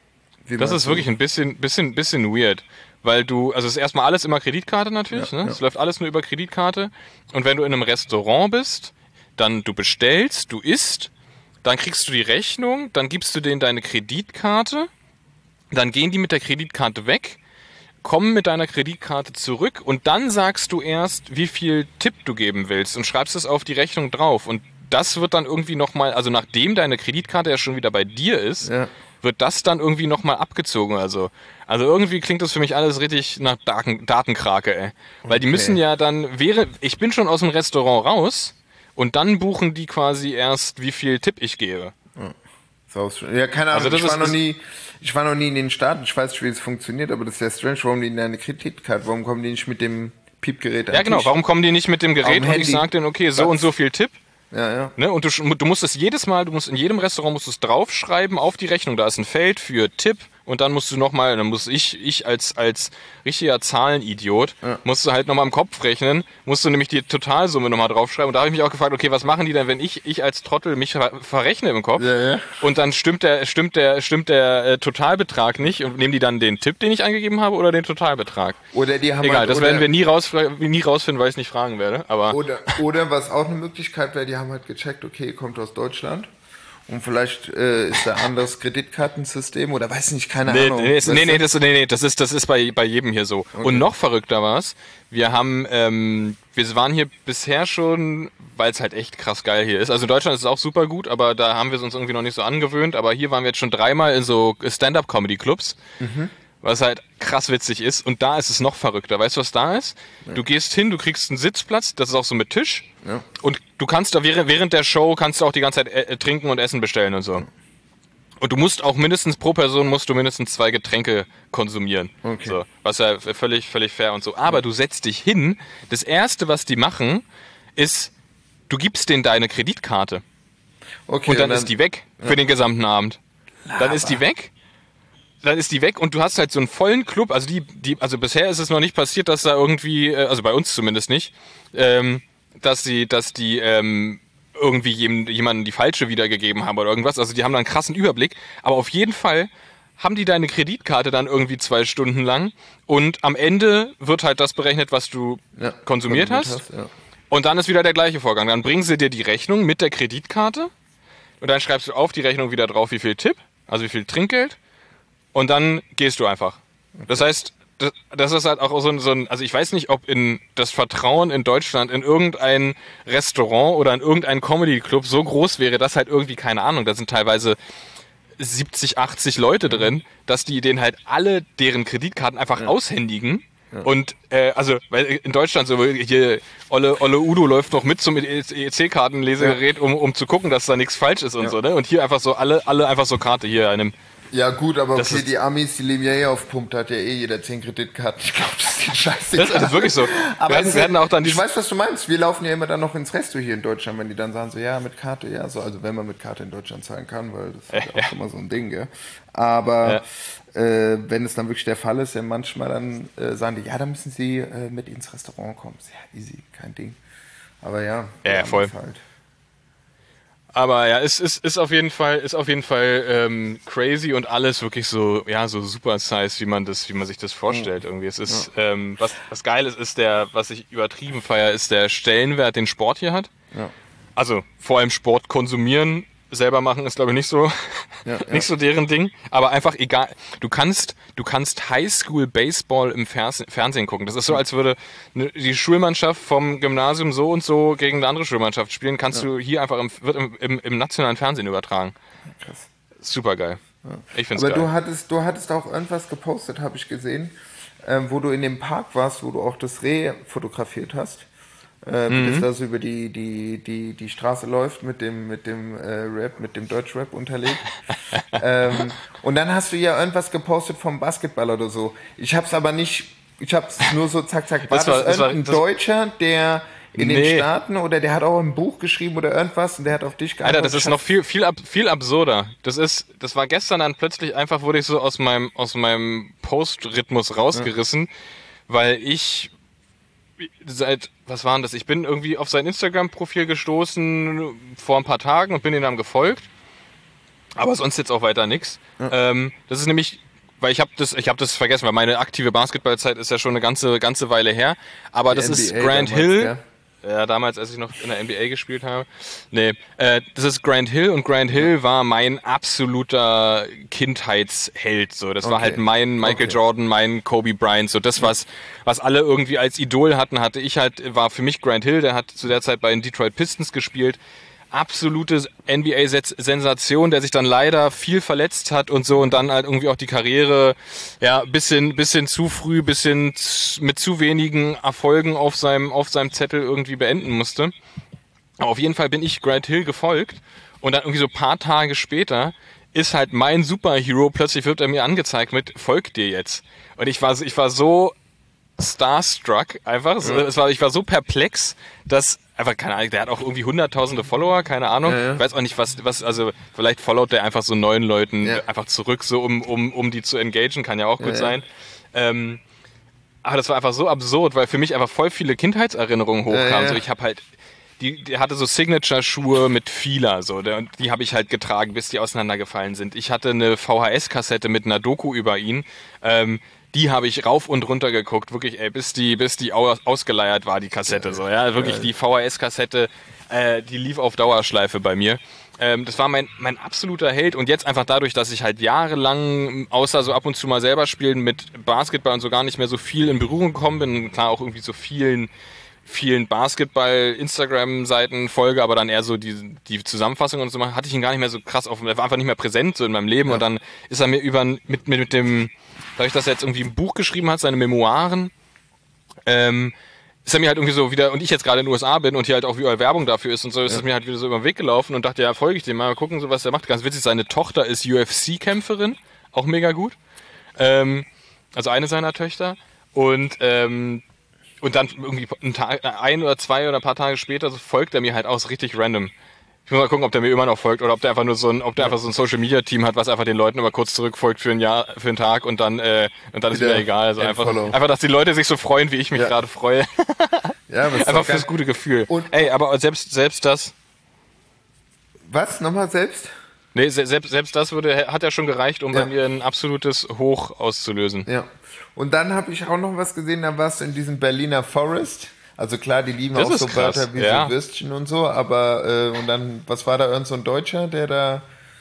Das ist wirklich ein bisschen weird, weil also es ist erstmal alles immer Kreditkarte natürlich, ne? Es läuft alles nur über Kreditkarte und wenn du in einem Restaurant bist, dann du bestellst, du isst, dann kriegst du die Rechnung, dann gibst du denen deine Kreditkarte, dann gehen die mit der Kreditkarte weg, kommen mit deiner Kreditkarte zurück und dann sagst du erst, wie viel Tipp du geben willst und schreibst es auf die Rechnung drauf. Und das wird dann irgendwie nochmal, also nachdem deine Kreditkarte ja schon wieder bei dir ist, wird das dann irgendwie nochmal abgezogen. Also irgendwie klingt das für mich alles richtig nach Datenkrake, ey. Weil die müssen ja dann, ich bin schon aus dem Restaurant raus und dann buchen die quasi erst, wie viel Tipp ich gebe. Ja, keine Ahnung, ich war noch nie in den Staaten, ich weiß nicht, wie es funktioniert, aber das ist ja strange, warum die in eine Kreditkarte, warum kommen die nicht mit dem Piepgerät an? Ja, genau, warum kommen die nicht mit dem Gerät und ich sag denen, okay, so und so viel Tipp. Ja. Ne? Und du musst es jedes Mal, in jedem Restaurant musst du es draufschreiben auf die Rechnung, da ist ein Feld für Tipp. Und dann musst du nochmal, dann muss ich als richtiger Zahlenidiot, musst du halt nochmal im Kopf rechnen, musst du nämlich die Totalsumme nochmal draufschreiben. Und da habe ich mich auch gefragt, okay, was machen die denn, wenn ich als Trottel mich verrechne im Kopf? Ja. Und dann stimmt der Totalbetrag nicht und nehmen die dann den Tipp, den ich eingegeben habe, oder den Totalbetrag? Oder die haben Egal, das werden wir nie rausfinden, weil ich es nicht fragen werde. Aber oder was auch eine Möglichkeit wäre, die haben halt gecheckt, okay, ihr kommt aus Deutschland. Und vielleicht ist da ein anderes Kreditkartensystem oder weiß nicht, keine Ahnung. Das ist bei jedem hier so. Okay. Und noch verrückter war es, wir waren hier bisher schon, weil es halt echt krass geil hier ist. Also in Deutschland ist es auch super gut, aber da haben wir es uns irgendwie noch nicht so angewöhnt. Aber hier waren wir jetzt schon 3-mal in so Stand-Up-Comedy-Clubs. Was halt krass witzig ist. Und da ist es noch verrückter. Weißt du, was da ist? Ja. Du gehst hin, du kriegst einen Sitzplatz, das ist auch so mit Tisch. Ja. Und du kannst da während der Show kannst du auch die ganze Zeit trinken und Essen bestellen und so. Und du musst auch pro Person mindestens 2 Getränke konsumieren. Okay. So, was ja völlig fair und so. Aber du setzt dich hin. Das Erste, was die machen, ist, du gibst denen deine Kreditkarte. Okay, und dann ist die weg für den gesamten Abend. Dann ist die weg und du hast halt so einen vollen Club, also also bisher ist es noch nicht passiert, dass da irgendwie, also bei uns zumindest nicht, dass die irgendwie jemanden die falsche wiedergegeben haben oder irgendwas, also die haben da einen krassen Überblick, aber auf jeden Fall haben die deine Kreditkarte dann irgendwie 2 Stunden lang und am Ende wird halt das berechnet, was du konsumiert hast. Ja. Und dann ist wieder der gleiche Vorgang, dann bringen sie dir die Rechnung mit der Kreditkarte und dann schreibst du auf die Rechnung wieder drauf, wie viel Tipp, also wie viel Trinkgeld. Und dann gehst du einfach. Okay. Das heißt, das ist halt auch so ein, also ich weiß nicht, ob das Vertrauen in Deutschland in irgendein Restaurant oder in irgendeinen Comedy-Club so groß wäre, dass halt irgendwie, keine Ahnung, da sind teilweise 70, 80 Leute drin, dass die denen halt alle deren Kreditkarten einfach aushändigen. Ja. Und also, weil in Deutschland so hier Olle Udo läuft noch mit zum EC-Kartenlesegerät, um zu gucken, dass da nichts falsch ist und so, ne? Und hier einfach so alle einfach so Karte hier einem. Ja gut, aber okay, die Amis, die leben ja eh auf Pump, da hat ja eh jeder 10 Kreditkarten. Ich glaube, das ist scheiße. Das ist wirklich so. Aber wir hatten auch dann ich weiß, was du meinst. Wir laufen ja immer dann noch ins Resto hier in Deutschland, wenn die dann sagen so, ja, mit Karte, ja, so. Also wenn man mit Karte in Deutschland zahlen kann, weil das ist ja auch immer so ein Ding, gell. Aber wenn es dann wirklich der Fall ist, ja manchmal dann sagen die, ja, dann müssen sie mit ins Restaurant kommen. Ja, easy, kein Ding. Aber ja. Ja, voll. Halt. Aber ja, es ist auf jeden Fall crazy und alles wirklich so, ja, so super size, wie man sich das vorstellt irgendwie. Es ist, was geil ist was ich übertrieben feiere, ist der Stellenwert, den Sport hier hat. Ja. Also, vor allem Sport konsumieren, selber machen ist, glaube ich, nicht so deren Ding. Aber einfach egal. Du kannst Highschool Baseball im Fernsehen gucken. Das ist so, als würde die Schulmannschaft vom Gymnasium so und so gegen eine andere Schulmannschaft spielen. Kannst du hier einfach im nationalen Fernsehen übertragen. Krass. Super geil. Ja. Ich find's geil. Aber du hattest auch irgendwas gepostet, habe ich gesehen, wo du in dem Park warst, wo du auch das Reh fotografiert hast. Wie das da so über die Straße läuft mit dem Rap, mit dem Deutschrap unterlegt. Und dann hast du ja irgendwas gepostet vom Basketball oder so. Ich hab's nur so zack. War das irgendein Deutscher, der in den Staaten oder der hat auch ein Buch geschrieben oder irgendwas und der hat auf dich geantwortet? Alter, das ist noch viel absurder. Das war gestern dann plötzlich einfach, wurde ich so aus meinem Post-Rhythmus rausgerissen, weil ich was war denn das? Ich bin irgendwie auf sein Instagram-Profil gestoßen vor ein paar Tagen und bin ihm dann gefolgt. Aber sonst jetzt auch weiter nix. Ja. Das ist nämlich, weil ich hab das vergessen, weil meine aktive Basketballzeit ist ja schon eine ganze Weile her. Aber das ist Grant Hill. Ja. Ja, damals, als ich noch in der NBA gespielt habe. Das ist Grant Hill und Grant Hill war mein absoluter Kindheitsheld. So, das war halt mein Michael Jordan, mein Kobe Bryant. So, das was alle irgendwie als Idol hatten, war für mich Grant Hill. Der hat zu der Zeit bei den Detroit Pistons gespielt. Absolute NBA-Sensation, der sich dann leider viel verletzt hat und so und dann halt irgendwie auch die Karriere bisschen zu früh, mit zu wenigen Erfolgen auf seinem Zettel irgendwie beenden musste. Aber auf jeden Fall bin ich Grant Hill gefolgt und dann irgendwie so ein paar Tage später ist halt mein Superhero, plötzlich wird er mir angezeigt mit folgt dir jetzt. Und ich war so starstruck einfach. Ich war so perplex, dass einfach, keine Ahnung, der hat auch irgendwie hunderttausende Follower, keine Ahnung. Ja. Ich weiß auch nicht, also vielleicht followt der einfach so 9 Leuten einfach zurück, so um die zu engagen, kann ja auch gut sein. Aber das war einfach so absurd, weil für mich einfach voll viele Kindheitserinnerungen hochkamen. So, ich habe halt, der hatte so Signature-Schuhe mit Fila, so, und die habe ich halt getragen, bis die auseinandergefallen sind. Ich hatte eine VHS-Kassette mit einer Doku über ihn, die habe ich rauf und runter geguckt, wirklich, bis die ausgeleiert war, die Kassette, so, ja, wirklich die VHS-Kassette, die lief auf Dauerschleife bei mir. Das war mein absoluter Held und jetzt einfach dadurch, dass ich halt jahrelang, außer so ab und zu mal selber spielen mit Basketball und so gar nicht mehr so viel in Berührung gekommen bin, klar auch irgendwie so vielen Basketball-Instagram-Seiten folge, aber dann eher so die Zusammenfassung und so, hatte ich ihn gar nicht mehr so krass er war einfach nicht mehr präsent so in meinem Leben und dann ist er mir mit dem, dadurch, dass er jetzt irgendwie ein Buch geschrieben hat, seine Memoiren, ist er mir halt irgendwie so wieder, und ich jetzt gerade in den USA bin und hier halt auch überall Werbung dafür ist und so, ist es mir halt wieder so über den Weg gelaufen und dachte, ja, folge ich dem mal gucken, so was er macht. Ganz witzig, seine Tochter ist UFC-Kämpferin, auch mega gut. Also eine seiner Töchter. Und dann irgendwie ein oder zwei oder ein paar Tage später so folgt er mir halt auch richtig random. Ich muss mal gucken, ob der mir immer noch folgt oder ob der einfach nur so ein Social Media Team hat, was einfach den Leuten immer kurz zurückfolgt für einen Tag und dann ist wieder egal. Also einfach, dass die Leute sich so freuen, wie ich mich gerade freue. Ja, einfach fürs gute Gefühl. Und aber selbst das. Was? Nochmal selbst? Nee, selbst das hat ja schon gereicht, um bei mir ein absolutes Hoch auszulösen. Ja. Und dann habe ich auch noch was gesehen, da warst du in diesem Berliner Forest. Also klar, die lieben das auch so Wörter wie so Würstchen und so, aber und dann, was war da, irgend so ein Deutscher, der da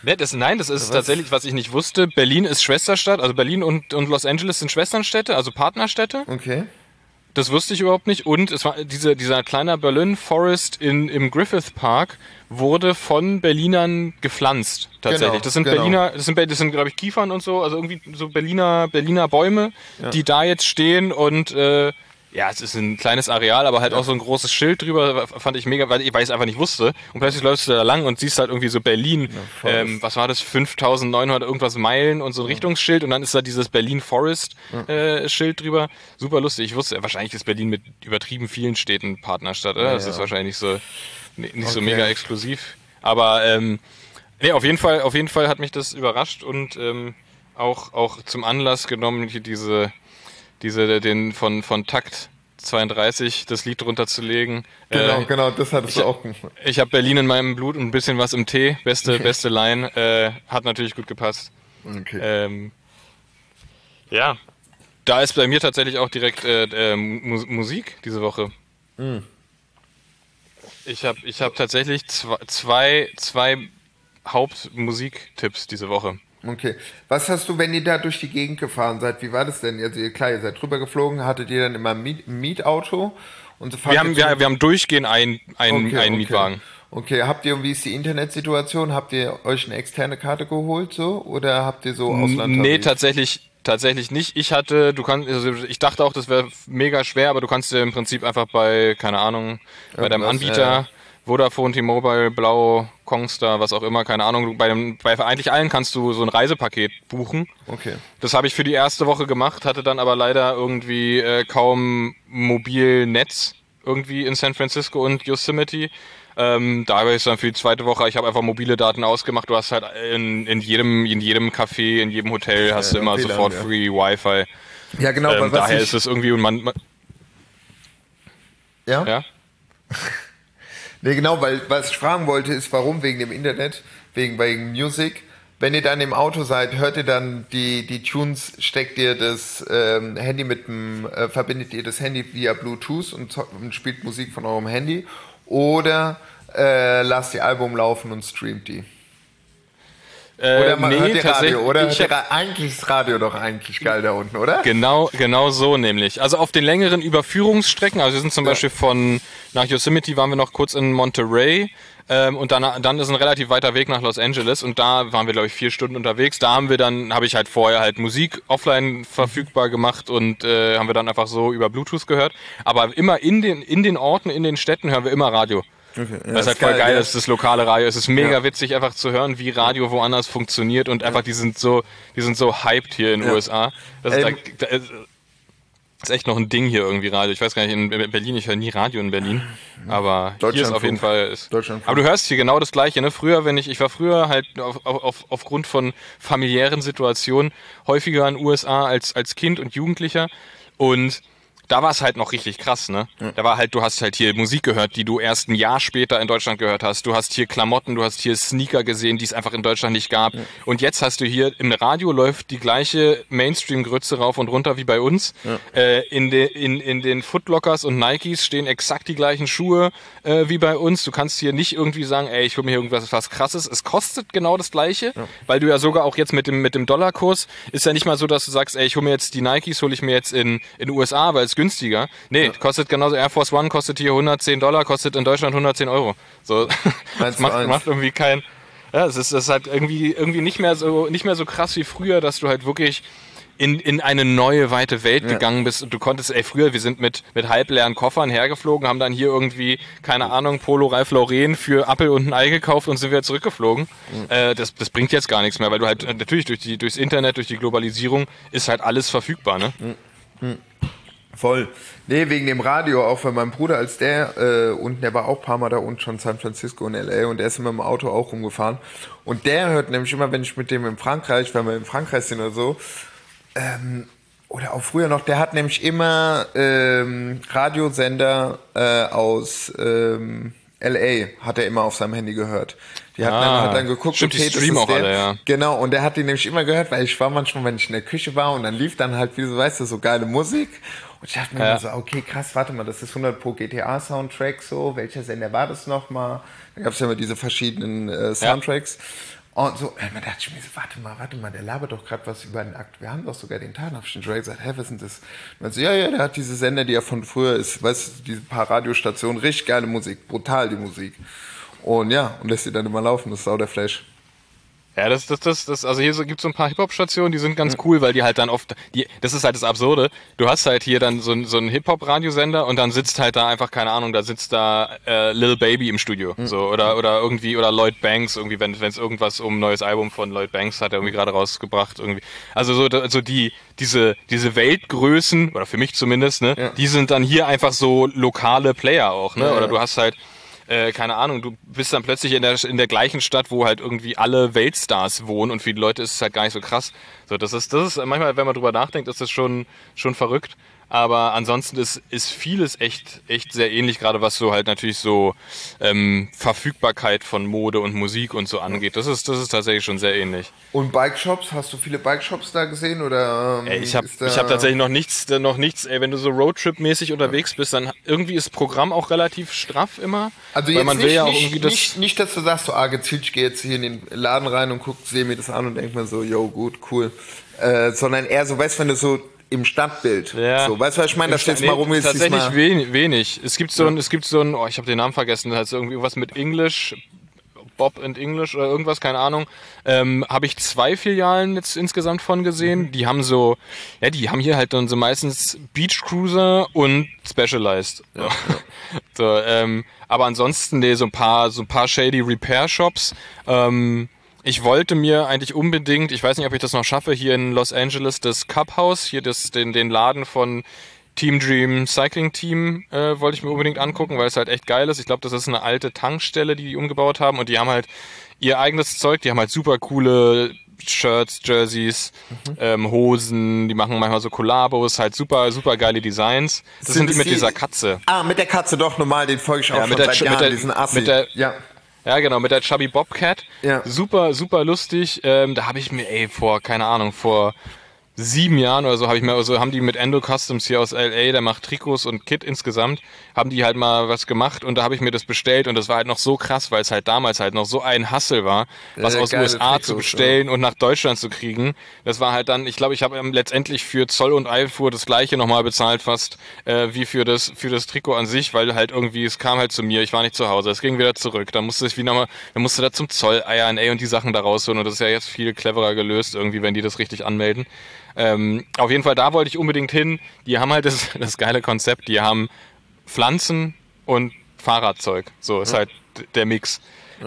Nein, das ist tatsächlich, was ich nicht wusste. Berlin ist Schwesterstadt, also Berlin und Los Angeles sind Schwesternstädte, also Partnerstädte. Okay. Das wusste ich überhaupt nicht. Und es war dieser kleine Berlin Forest im Griffith Park wurde von Berlinern gepflanzt, tatsächlich. Das sind glaube ich, Kiefern und so, also irgendwie so Berliner Bäume, die da jetzt stehen und es ist ein kleines Areal, aber halt auch so ein großes Schild drüber, fand ich mega, weil ich es einfach nicht wusste. Und plötzlich läufst du da lang und siehst halt irgendwie so Berlin, was war das, 5900 irgendwas Meilen und so ein Richtungsschild und dann ist da dieses Berlin Forest Schild drüber. Super lustig. Ich wusste, wahrscheinlich ist Berlin mit übertrieben vielen Städten Partnerstadt, oder? Das ist wahrscheinlich nicht so mega exklusiv. Aber auf jeden Fall hat mich das überrascht und auch zum Anlass genommen, hier den von Takt 32 das Lied runterzulegen. Genau, das hattest du auch gemacht. Ich habe Berlin in meinem Blut und ein bisschen was im Tee. Beste Line. Hat natürlich gut gepasst. Okay. Da ist bei mir tatsächlich auch direkt Musik diese Woche. Ich hab tatsächlich zwei Hauptmusiktipps diese Woche. Okay. Was hast du, wenn ihr da durch die Gegend gefahren seid? Wie war das denn? Also klar, ihr seid drüber geflogen, hattet ihr dann immer ein Mietauto? Und so wir haben durchgehend einen Mietwagen. Okay, wie ist die Internetsituation? Habt ihr euch eine externe Karte geholt so? Oder habt ihr so Ausland? Nee, tatsächlich nicht. Ich dachte auch, das wäre mega schwer, aber du kannst dir im Prinzip einfach bei deinem Anbieter, Vodafone, T-Mobile, Blau, Kongstar, was auch immer, keine Ahnung, bei eigentlich allen kannst du so ein Reisepaket buchen. Okay. Das habe ich für die erste Woche gemacht, hatte dann aber leider irgendwie kaum Mobilnetz irgendwie in San Francisco und Yosemite. Da habe ich dann für die zweite Woche, ich habe einfach mobile Daten ausgemacht. Du hast halt in jedem Café, in jedem Hotel hast du immer WLAN, sofort Free Wi-Fi. Ja, genau. Daher ist es irgendwie und man Ja? Nee, genau, weil was ich fragen wollte, ist, warum wegen dem Internet, wegen Music. Wenn ihr dann im Auto seid, hört ihr dann die Tunes, steckt ihr das Handy verbindet ihr das Handy via Bluetooth und spielt Musik von eurem Handy oder lasst ihr Album laufen und streamt die? Oder hört ihr Radio, oder? Eigentlich ist Radio doch eigentlich geil da unten, oder? Genau so nämlich. Also auf den längeren Überführungsstrecken, also wir sind zum Beispiel nach Yosemite waren wir noch kurz in Monterey und dann ist ein relativ weiter Weg nach Los Angeles und da waren wir, glaube ich, 4 Stunden unterwegs. Da habe ich halt vorher halt Musik offline verfügbar gemacht und haben wir dann einfach so über Bluetooth gehört. Aber immer in den Orten, in den Städten hören wir immer Radio. Okay, ja, was halt voll geil ist, das lokale Radio. Es ist mega witzig, einfach zu hören, wie Radio woanders funktioniert und einfach, die sind so hyped hier in den USA. Das ist echt noch ein Ding hier irgendwie, Radio. Ich weiß gar nicht, in Berlin, ich höre nie Radio in Berlin, aber hier ist auf jeden Fall... Aber du hörst hier genau das Gleiche, ne? Früher, ich war früher halt aufgrund von familiären Situationen häufiger in den USA als Kind und Jugendlicher und da war es halt noch richtig krass, ne? Ja. Du hast halt hier Musik gehört, die du erst ein Jahr später in Deutschland gehört hast. Du hast hier Klamotten, du hast hier Sneaker gesehen, die es einfach in Deutschland nicht gab. Ja. Und jetzt hast du hier im Radio läuft die gleiche Mainstream-Grütze rauf und runter wie bei uns. Ja. In den Footlockers und Nikes stehen exakt die gleichen Schuhe wie bei uns. Du kannst hier nicht irgendwie sagen, ich hol mir hier irgendwas Krasses. Es kostet genau das Gleiche, weil du ja sogar auch jetzt mit dem Dollarkurs ist ja nicht mal so, dass du sagst, ich hol mir jetzt die Nikes, hole ich mir jetzt in den USA, weil es günstiger. Nee, kostet genauso. Air Force One kostet hier $110, kostet in Deutschland 110 Euro. So, das macht irgendwie kein... Ja, es ist halt irgendwie nicht mehr so krass wie früher, dass du halt wirklich in eine neue, weite Welt gegangen bist und du konntest, wir sind mit halbleeren Koffern hergeflogen, haben dann hier irgendwie, keine Ahnung, Polo Ralph Lauren für Apfel und ein Ei gekauft und sind wieder zurückgeflogen. Das bringt jetzt gar nichts mehr, weil du halt natürlich durchs Internet, durch die Globalisierung ist halt alles verfügbar, ne? Voll. Nee, wegen dem Radio, auch für meinen Bruder, als der unten, der war auch ein paar Mal da unten schon San Francisco und LA und der ist immer mit dem Auto auch rumgefahren. Und der hört nämlich immer, wenn ich mit dem wenn wir in Frankreich sind oder so, oder auch früher noch, der hat nämlich immer Radiosender aus LA, hat er immer auf seinem Handy gehört. Hat dann geguckt, stimmt, okay, die streamen auch alle, ja. Genau, und der hat die nämlich immer gehört, weil ich war manchmal, wenn ich in der Küche war und dann lief dann halt, wie du weißt, so geile Musik. Und ich dachte mir immer so, okay, krass, warte mal, das ist 100 pro GTA-Soundtrack, so, welcher Sender war das nochmal? Da gab es ja immer diese verschiedenen Soundtracks. Und so, man dachte ich mir so, warte mal, der labert doch gerade was über den Akt. Wir haben doch sogar den Tan auf den Drake gesagt, hä, was ist denn das? Und man so, ja, der hat diese Sender, die ja von früher ist, weißt du, diese paar Radiostationen, richtig geile Musik, brutal die Musik. Und ja, und lässt sie dann immer laufen, das ist auch der Flash. Ja, also hier gibt es so ein paar Hip-Hop-Stationen, die sind ganz cool, weil die halt dann oft, das ist halt das Absurde, du hast halt hier dann so einen Hip-Hop-Radiosender und dann sitzt halt da einfach, keine Ahnung, da sitzt da Lil Baby im Studio, so, oder irgendwie, oder Lloyd Banks, irgendwie, wenn es irgendwas um ein neues Album von Lloyd Banks hat er irgendwie gerade rausgebracht, irgendwie. Also diese Weltgrößen, oder für mich zumindest, ne, die sind dann hier einfach so lokale Player auch, ne, oder du hast halt, keine Ahnung, du bist dann plötzlich in der gleichen Stadt, wo halt irgendwie alle Weltstars wohnen und für die Leute ist es halt gar nicht so krass. So, das ist manchmal, wenn man drüber nachdenkt, ist das schon verrückt. Aber ansonsten ist vieles echt sehr ähnlich, gerade was so halt natürlich so Verfügbarkeit von Mode und Musik und so angeht. Das ist tatsächlich schon sehr ähnlich. Und Bike-Shops, hast du viele Bike-Shops da gesehen? Oder, ich hab tatsächlich noch nichts. Wenn du so Roadtrip-mäßig unterwegs bist, dann irgendwie ist das Programm auch relativ straff immer. Also jetzt nicht, dass du sagst, so gezielt, ich gehe jetzt hier in den Laden rein und sehe mir das an und denke mir so, yo, gut, cool. Sondern eher so, weißt du, wenn du so im Stadtbild. Ja. So, weißt du, was ich meine? Da steht mal rum. Tatsächlich wenig. Es gibt so ein, ich habe den Namen vergessen, das heißt irgendwie was mit English, Bob and English oder irgendwas, keine Ahnung. Habe ich 2 Filialen jetzt insgesamt von gesehen. Die haben die haben hier halt dann so meistens Beach Cruiser und Specialized. Ja. So, aber ansonsten so ein paar shady Repair Shops. Ich wollte mir eigentlich unbedingt, ich weiß nicht, ob ich das noch schaffe, hier in Los Angeles das Cup House, hier den Laden von Team Dream Cycling Team wollte ich mir unbedingt angucken, weil es halt echt geil ist. Ich glaube, das ist eine alte Tankstelle, die umgebaut haben und die haben halt ihr eigenes Zeug, die haben halt super coole Shirts, Jerseys, Hosen, die machen manchmal so Kollabos, halt super, super geile Designs. Das sind die mit dieser Katze. Mit der Katze, doch, normal, den folge ich auch schon seit Jahren, diesen Assi. Ja, genau, mit der Chubby Bobcat. Ja. Super, super lustig. Da habe ich mir, vor 7 Jahren oder so haben die mit Endo Customs hier aus LA, der macht Trikots und Kit insgesamt, haben die halt mal was gemacht und da habe ich mir das bestellt und das war halt noch so krass, weil es halt damals halt noch so ein Hassel war, was aus USA Trikots zu bestellen und nach Deutschland zu kriegen. Das war halt dann, ich glaube, ich habe letztendlich für Zoll und Einfuhr das gleiche nochmal bezahlt fast, wie für das Trikot an sich, weil halt irgendwie, es kam halt zu mir, ich war nicht zu Hause, es ging wieder zurück, dann musste da zum Zoll eiern, und die Sachen da rausholen und das ist ja jetzt viel cleverer gelöst irgendwie, wenn die das richtig anmelden. Auf jeden Fall, da wollte ich unbedingt hin. Die haben halt das geile Konzept. Die haben Pflanzen und Fahrradzeug. So ist halt der Mix.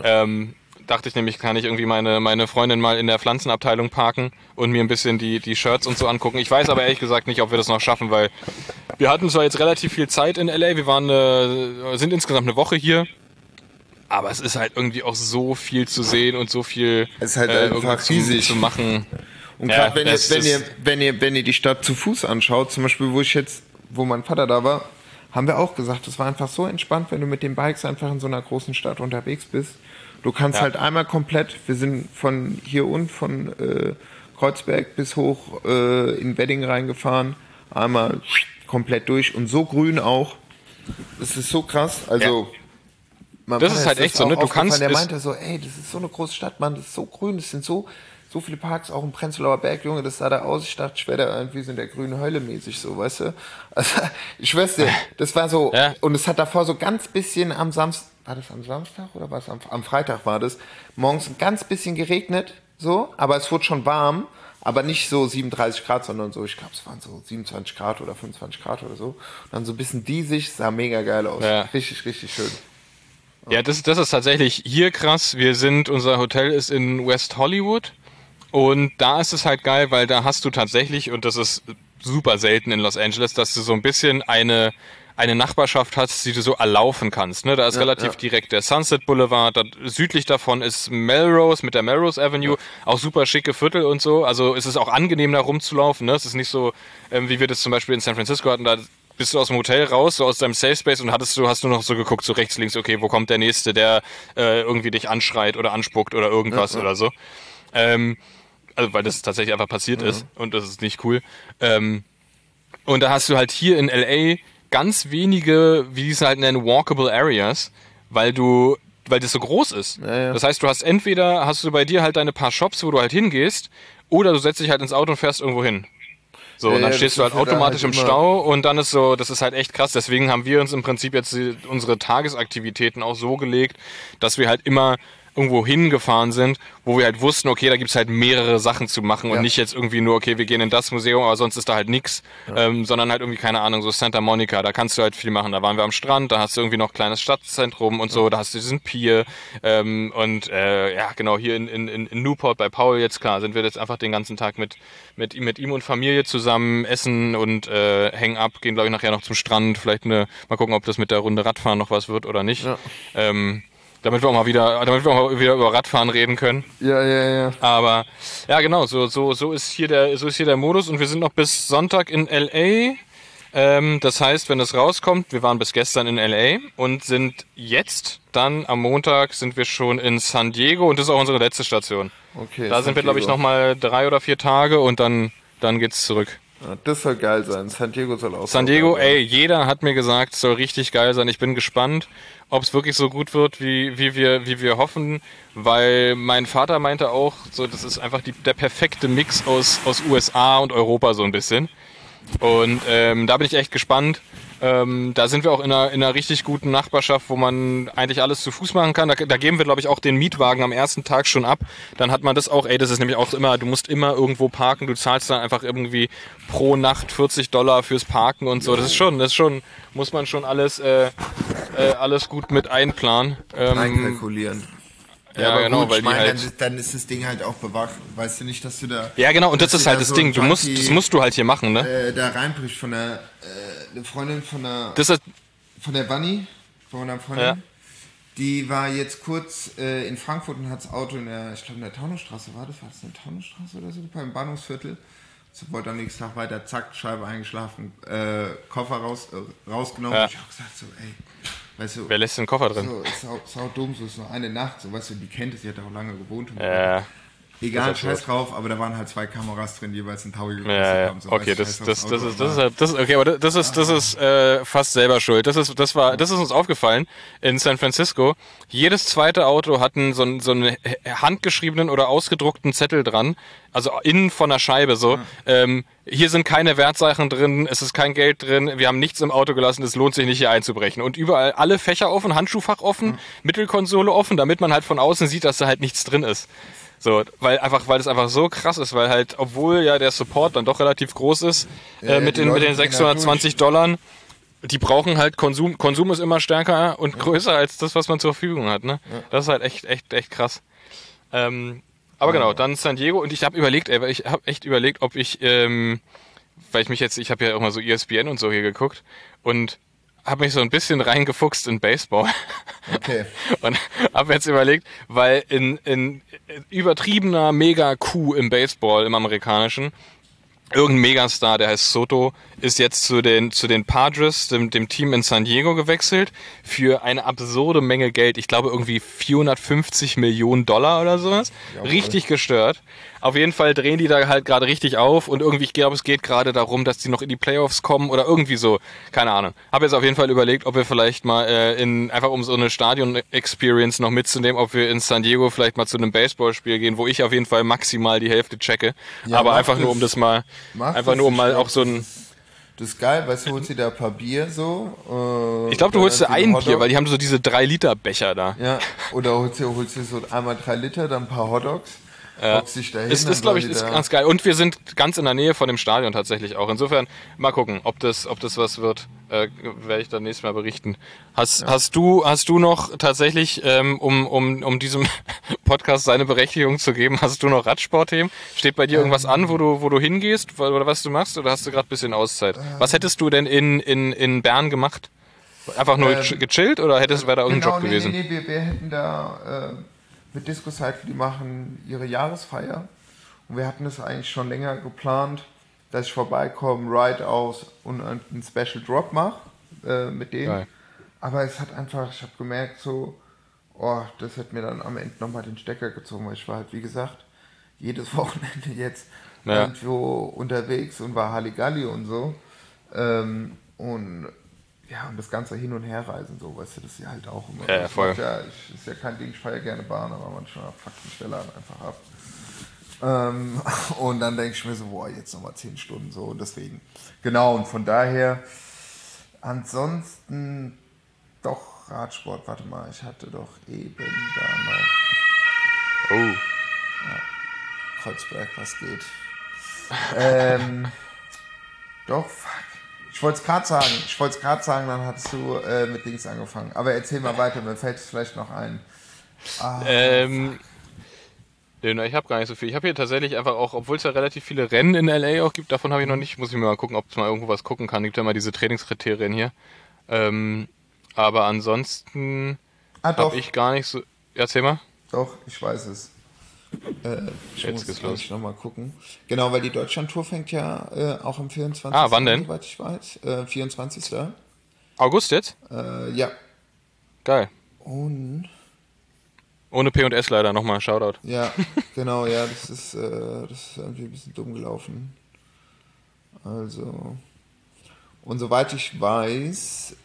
Dachte ich nämlich, kann ich irgendwie meine Freundin mal in der Pflanzenabteilung parken und mir ein bisschen die Shirts und so angucken. Ich weiß aber ehrlich gesagt nicht, ob wir das noch schaffen, weil wir hatten zwar jetzt relativ viel Zeit in LA. Wir sind insgesamt eine Woche hier. Aber es ist halt irgendwie auch so viel zu sehen und so viel es ist halt einfach riesig zu machen. Und gerade wenn ihr die Stadt zu Fuß anschaut, zum Beispiel wo mein Vater da war, haben wir auch gesagt, es war einfach so entspannt, wenn du mit den Bikes einfach in so einer großen Stadt unterwegs bist. Du kannst halt einmal komplett, wir sind von hier unten, von Kreuzberg bis hoch in Wedding reingefahren, einmal komplett durch und so grün auch. Das ist so krass, also... Das ist halt echt so, ne? Du kannst... Der meinte so, das ist so eine große Stadt, Mann, das ist so grün, das sind so viele Parks, auch im Prenzlauer Berg, Junge, das sah da aus, ich dachte, ich wäre da irgendwie so in der grünen Hölle mäßig so, weißt du? Also, ich schwör's dir, das war so, und es hat davor so ganz bisschen am Samstag, war das am Samstag oder was? Am Freitag war das, morgens ein ganz bisschen geregnet, so, aber es wurde schon warm, aber nicht so 37 Grad, sondern so, ich glaube, es waren so 27 Grad oder 25 Grad oder so. Und dann so ein bisschen diesig, sah mega geil aus. Ja. Richtig, richtig schön. Ja, das ist tatsächlich hier krass. Unser Hotel ist in West Hollywood und da ist es halt geil, weil da hast du tatsächlich, und das ist super selten in Los Angeles, dass du so ein bisschen eine Nachbarschaft hast, die du so erlaufen kannst. Ne? Da ist relativ direkt der Sunset Boulevard, südlich davon ist Melrose mit der Melrose Avenue, auch super schicke Viertel und so. Also es ist auch angenehm da rumzulaufen. Ne? Es ist nicht so, wie wir das zum Beispiel in San Francisco hatten, da bist du aus dem Hotel raus, so aus deinem Safe Space und hast du noch so geguckt, so rechts, links, okay, wo kommt der Nächste, der irgendwie dich anschreit oder anspuckt oder irgendwas oder so. Also weil das tatsächlich einfach passiert ist und das ist nicht cool. Und da hast du halt hier in LA ganz wenige, wie die es halt nennen, walkable areas, weil du weil das so groß ist. Ja. Das heißt, entweder hast du bei dir halt deine paar Shops, wo du halt hingehst, oder du setzt dich halt ins Auto und fährst irgendwo hin. So, und dann stehst du halt automatisch im Stau und dann ist so, das ist halt echt krass. Deswegen haben wir uns im Prinzip jetzt unsere Tagesaktivitäten auch so gelegt, dass wir halt immer irgendwo hingefahren sind, wo wir halt wussten, okay, da gibt's halt mehrere Sachen zu machen und nicht jetzt irgendwie nur, okay, wir gehen in das Museum, aber sonst ist da halt nix, sondern halt irgendwie, keine Ahnung, so Santa Monica, da kannst du halt viel machen. Da waren wir am Strand, da hast du irgendwie noch ein kleines Stadtzentrum und so, da hast du diesen Pier genau, hier in Newport bei Paul jetzt, klar, sind wir jetzt einfach den ganzen Tag mit ihm und Familie zusammen essen und hängen ab, gehen, glaube ich, nachher noch zum Strand, vielleicht mal gucken, ob das mit der Runde Radfahren noch was wird oder nicht. Ja. Damit wir auch mal wieder über Radfahren reden können. Ja. Aber ja, genau, so ist hier der Modus und wir sind noch bis Sonntag in LA. Das heißt, wenn das rauskommt, wir waren bis gestern in LA und sind jetzt dann am Montag sind wir schon in San Diego und das ist auch unsere letzte Station. Okay. Da sind wir, glaube ich, nochmal 3 oder 4 Tage und dann geht's zurück. Ja, das soll geil sein. San Diego soll auch San Diego, jeder hat mir gesagt, soll richtig geil sein. Ich bin gespannt, ob es wirklich so gut wird, wie wir hoffen, weil mein Vater meinte auch, so das ist einfach der perfekte Mix aus USA und Europa so ein bisschen. Und da bin ich echt gespannt. Da sind wir auch in einer richtig guten Nachbarschaft, wo man eigentlich alles zu Fuß machen kann. Da geben wir, glaube ich, auch den Mietwagen am ersten Tag schon ab. Dann hat man das auch, das ist nämlich auch immer, du musst immer irgendwo parken. Du zahlst dann einfach irgendwie pro Nacht $40 fürs Parken und so. Das ist schon, muss man schon alles gut mit einplanen. Einkalkulieren. Ja, aber genau, gut, weil dann ist das Ding halt auch bewacht. Weißt du nicht, dass du da... Ja, genau, und das ist halt das Ding. Das musst du halt hier machen, ne? Da reinbricht von der eine Freundin von der Bunny, von meiner Freundin. Ja. Die war jetzt kurz in Frankfurt und hat das Auto in der Taunusstraße, war das eine Taunusstraße oder so, beim Bahnhofsviertel. So, wollte am nächsten Tag weiter, zack, Scheibe eingeschlafen, Koffer rausgenommen. Ja. Und ich habe gesagt so, ey, weißt du, wer lässt den Koffer drin? So, sau dumm, so ist nur eine Nacht, so, weißt du, die kennt es, die hat auch lange gewohnt. Und egal, scheiß drauf, aber da waren halt 2 Kameras drin, jeweils ein Taui gekostet haben. So, okay, das ist fast selber schuld. Das ist uns aufgefallen in San Francisco. Jedes zweite Auto hat so einen handgeschriebenen oder ausgedruckten Zettel dran, also innen von der Scheibe so. Hier sind keine Wertsachen drin, es ist kein Geld drin, wir haben nichts im Auto gelassen, es lohnt sich nicht hier einzubrechen. Und überall alle Fächer offen, Handschuhfach offen, Mittelkonsole offen, damit man halt von außen sieht, dass da halt nichts drin ist. So, weil das einfach so krass ist, weil halt, obwohl ja der Support dann doch relativ groß ist, mit den $620, die brauchen halt Konsum. Konsum ist immer stärker und größer als das, was man zur Verfügung hat, ne? Ja. Das ist halt echt krass. Aber genau, dann San Diego und ich habe echt überlegt, ob ich, weil ich habe ja auch mal so ESPN und so hier geguckt und habe mich so ein bisschen reingefuchst in Baseball. Okay. Und habe jetzt überlegt, weil in übertriebener Mega-Coup im Baseball, im amerikanischen, irgendein Megastar, der heißt Soto, ist jetzt zu den Padres, dem Team in San Diego gewechselt, für eine absurde Menge Geld. Ich glaube irgendwie $450 Millionen oder sowas. Ja, richtig gestört. Auf jeden Fall drehen die da halt gerade richtig auf und irgendwie, ich glaube, es geht gerade darum, dass die noch in die Playoffs kommen oder irgendwie so. Keine Ahnung. Habe jetzt auf jeden Fall überlegt, ob wir vielleicht mal einfach um so eine Stadion-Experience noch mitzunehmen, ob wir in San Diego vielleicht mal zu einem Baseballspiel gehen, wo ich auf jeden Fall maximal die Hälfte checke. Ja, aber einfach nur, um das mal, einfach nur um mal auch so ein... Das ist geil, weißt du, holst dir da ein paar Bier so. Ich glaube, du holst dir ein Bier, weil die haben so diese 3-Liter-Becher da. Ja, oder holst dir so einmal 3 Liter, dann ein paar Hotdogs. Ist glaube ich, ist ganz geil. Und wir sind ganz in der Nähe von dem Stadion tatsächlich auch. Insofern, mal gucken, ob das was wird. Werde ich dann nächstes Mal berichten. Hast du noch tatsächlich, um diesem Podcast seine Berechtigung zu geben, hast du noch Radsportthemen? Steht bei dir irgendwas an, wo du hingehst oder was du machst? Oder hast du gerade ein bisschen Auszeit? Was hättest du denn in Bern gemacht? Einfach nur gechillt oder wäre da irgendein Job gewesen? Nee, wir hätten da... mit Disco Cycle, die machen ihre Jahresfeier und wir hatten es eigentlich schon länger geplant, dass ich vorbeikomme, Ride aus und einen Special Drop mache mit denen. Geil. Aber es hat einfach, ich habe gemerkt so, das hat mir dann am Ende nochmal den Stecker gezogen, weil ich war halt, wie gesagt, jedes Wochenende jetzt irgendwo unterwegs und war Halligalli und so. Und ja, und das ganze Hin- und Herreisen, so, weißt du, das ist ja halt auch immer. Ja, voll. Ist ja kein Ding, ich fahre ja gerne Bahn, aber manchmal fuckt die Stelle halt einfach ab. Und dann denke ich mir so, boah, jetzt nochmal 10 Stunden so, und deswegen. Genau, und von daher, ansonsten doch Radsport, warte mal, ich hatte doch eben da noch. Oh. Ja, Kreuzberg, was geht? Doch, fuck. Ich wollte es gerade sagen, dann hattest du mit Dings angefangen. Aber erzähl mal weiter, mir fällt es vielleicht noch ein. Ich habe gar nicht so viel. Ich habe hier tatsächlich einfach auch, obwohl es ja relativ viele Rennen in LA auch gibt, davon habe ich noch nicht, muss ich mir mal gucken, ob es mal irgendwo was gucken kann. Gibt ja mal diese Trainingskriterien hier. Aber ansonsten habe ich gar nicht so... Erzähl mal. Doch, ich weiß es. Ich muss nochmal gucken. Genau, weil die Deutschlandtour fängt ja auch am 24. Wann denn? Soweit ich weiß. 24. August jetzt? Ja. Geil. Und... Ohne P&S leider, nochmal Shoutout. Ja, genau, ja, das ist irgendwie ein bisschen dumm gelaufen. Also... Und soweit ich weiß,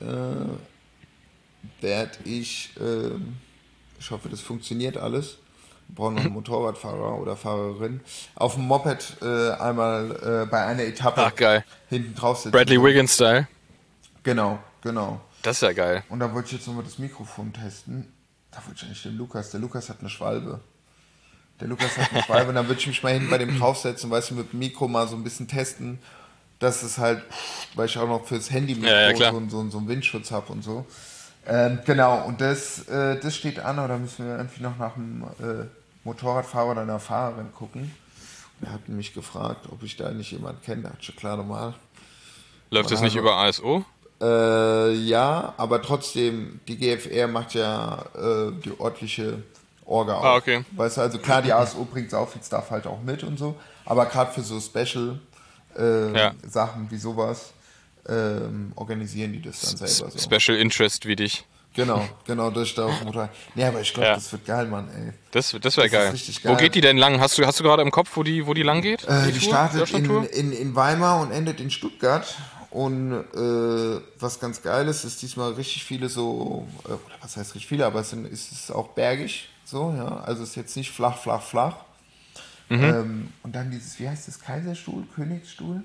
werde ich hoffe, das funktioniert alles. Wir brauchen noch einen Motorradfahrer oder Fahrerin. Auf dem Moped einmal bei einer Etappe hinten drauf sitzen. Bradley Wiggins-Style. Genau. Das ist ja geil. Und da wollte ich jetzt nochmal das Mikrofon testen. Da wollte ich eigentlich den Lukas. Der Lukas hat eine Schwalbe. Und dann würde ich mich mal hinten bei dem draufsetzen, weißt du, mit dem Mikro mal so ein bisschen testen. Dass es halt, weil ich auch noch fürs Handy so einen Windschutz habe und so. Genau, und das steht an, oder müssen wir irgendwie noch nach einem Motorradfahrer oder einer Fahrerin gucken. Und er hat mich gefragt, ob ich da nicht jemanden kenne. Da hat schon klar normal. Läuft das nicht über ASO? Ja, aber trotzdem, die GFR macht ja die örtliche Orga auch. Okay. Weißt du, also klar, die ASO bringt es auf, jetzt darf halt auch mit und so. Aber gerade für so Special Sachen wie sowas organisieren die das dann selber so. Special Interest wie dich. Genau, das ist da auf dem Motorrad. Nee, aber ich glaube, das wird geil, Mann, ey. Das wäre geil. Wo geht die denn lang? Hast du gerade im Kopf, wo die lang geht? Die startet in Weimar und endet in Stuttgart. Und was ganz geil ist diesmal richtig viele so, oder was heißt richtig viele, aber es ist auch bergig, so, ja. Also es ist jetzt nicht flach. Und dann dieses, wie heißt das, Kaiserstuhl, Königsstuhl?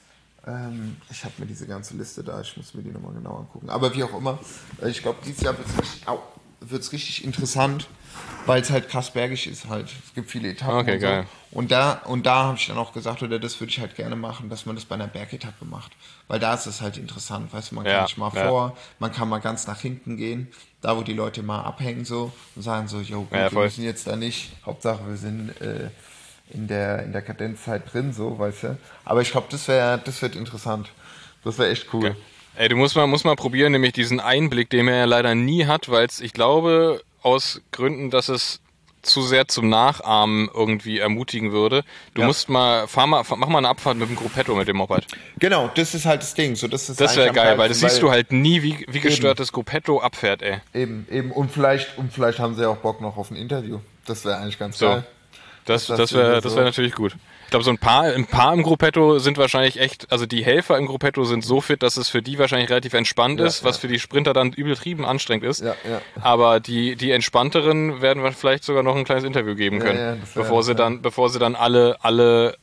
Ich habe mir diese ganze Liste da, ich muss mir die nochmal genau angucken. Aber wie auch immer, ich glaube, dieses Jahr wird es richtig interessant, weil es halt krass bergig ist halt. Es gibt viele Etappen. Okay, und so. geil. Und da habe ich dann auch gesagt, oder das würde ich halt gerne machen, dass man das bei einer Bergetappe macht. Weil da ist es halt interessant, weißt du, man kann nicht mal vor, man kann mal ganz nach hinten gehen, da wo die Leute mal abhängen so und sagen so, jo, gut, wir müssen jetzt da nicht, Hauptsache wir sind in der Kadenzzeit drin, so, weißt du. Aber ich glaube, das wird interessant. Das wäre echt cool. Okay. Ey, du musst mal probieren, nämlich diesen Einblick, den man ja leider nie hat, weil ich glaube, aus Gründen, dass es zu sehr zum Nachahmen irgendwie ermutigen würde. Du musst mach mal eine Abfahrt mit dem Gruppetto, mit dem Moped. Genau, das ist halt das Ding. So, das wäre geil, weil das siehst du halt nie, wie gestört das Gruppetto abfährt, ey. Eben. Und vielleicht haben sie ja auch Bock noch auf ein Interview. Das wäre eigentlich ganz geil. Das wäre natürlich gut. Ich glaube, so ein paar im Gruppetto sind wahrscheinlich echt, also die Helfer im Gruppetto sind so fit, dass es für die wahrscheinlich relativ entspannt ist, was für die Sprinter dann übertrieben anstrengend ist. Ja. Aber die entspannteren werden wir vielleicht sogar noch ein kleines Interview geben können, bevor sie dann alle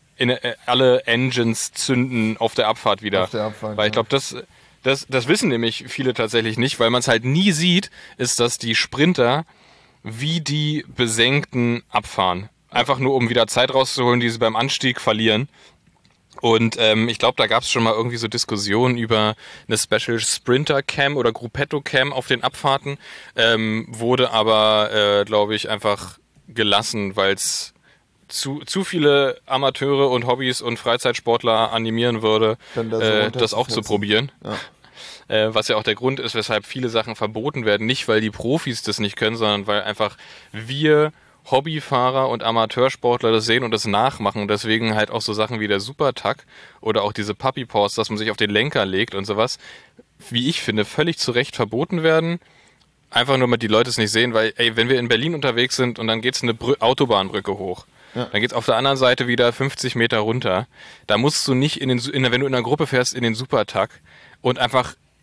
Engines zünden auf der Abfahrt wieder. Weil ich glaube, das wissen nämlich viele tatsächlich nicht, weil man es halt nie sieht, ist, dass die Sprinter wie die Besenkten abfahren. Einfach nur, um wieder Zeit rauszuholen, die sie beim Anstieg verlieren. Und ich glaube, da gab es schon mal irgendwie so Diskussionen über eine Special Sprinter Cam oder Gruppetto Cam auf den Abfahrten. Wurde aber, glaube ich, einfach gelassen, weil es zu viele Amateure und Hobbys und Freizeitsportler animieren würde, das auch zu probieren. Ja. Was ja auch der Grund ist, weshalb viele Sachen verboten werden. Nicht, weil die Profis das nicht können, sondern weil einfach wir Hobbyfahrer und Amateursportler das sehen und das nachmachen. Deswegen halt auch so Sachen wie der Supertuck oder auch diese Puppy Paws, dass man sich auf den Lenker legt und sowas, wie ich finde, völlig zu Recht verboten werden. Einfach nur, damit die Leute es nicht sehen, weil, wenn wir in Berlin unterwegs sind und dann geht's eine Autobahnbrücke hoch, dann geht's auf der anderen Seite wieder 50 Meter runter. Da musst du nicht wenn du in einer Gruppe fährst, in den Supertuck und einfach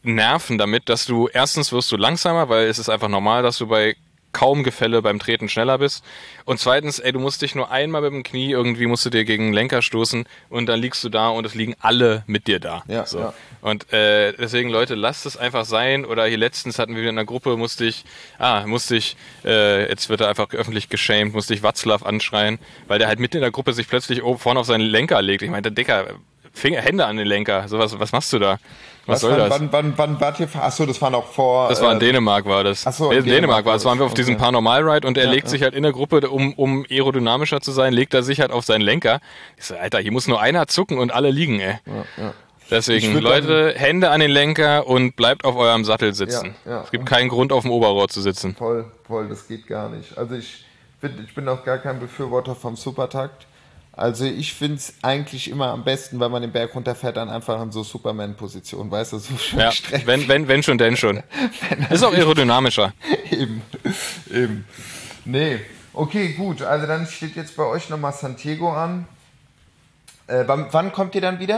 nerven damit, dass du, erstens wirst du langsamer, weil es ist einfach normal, dass du bei kaum Gefälle beim Treten schneller bist. Und zweitens, du musst dich nur einmal mit dem Knie, irgendwie musst du dir gegen den Lenker stoßen und dann liegst du da und es liegen alle mit dir da. Ja, so. ja. Und deswegen, Leute, lasst es einfach sein. Oder hier letztens hatten wir in einer Gruppe, musste ich, jetzt wird er einfach öffentlich geschämt, musste ich Václav anschreien, weil der halt mitten in der Gruppe sich plötzlich oben vorne auf seinen Lenker legt. Ich meinte, Dicker, Hände an den Lenker. So was machst du da? Was soll das? Wann wart ihr? Achso, das war noch vor... Das war in Dänemark, war das. Achso, in Dänemark war das. Waren wir auf diesem Paranormal-Ride und er legt sich halt in der Gruppe, um aerodynamischer zu sein, legt er sich halt auf seinen Lenker. Ich so, Alter, hier muss nur einer zucken und alle liegen, ey. Ja. Deswegen, Leute, Hände an den Lenker und bleibt auf eurem Sattel sitzen. Ja. Es gibt keinen Grund, auf dem Oberrohr zu sitzen. Voll, das geht gar nicht. Also ich bin auch gar kein Befürworter vom Supertakt. Also ich finde es eigentlich immer am besten, wenn man den Berg runterfährt, dann einfach in so Superman-Position, weißt du, so schön gestreckt. Wenn schon, denn schon. Ist auch aerodynamischer. Eben. Nee, okay, gut. Also dann steht jetzt bei euch nochmal Santiago an. Wann kommt ihr dann wieder?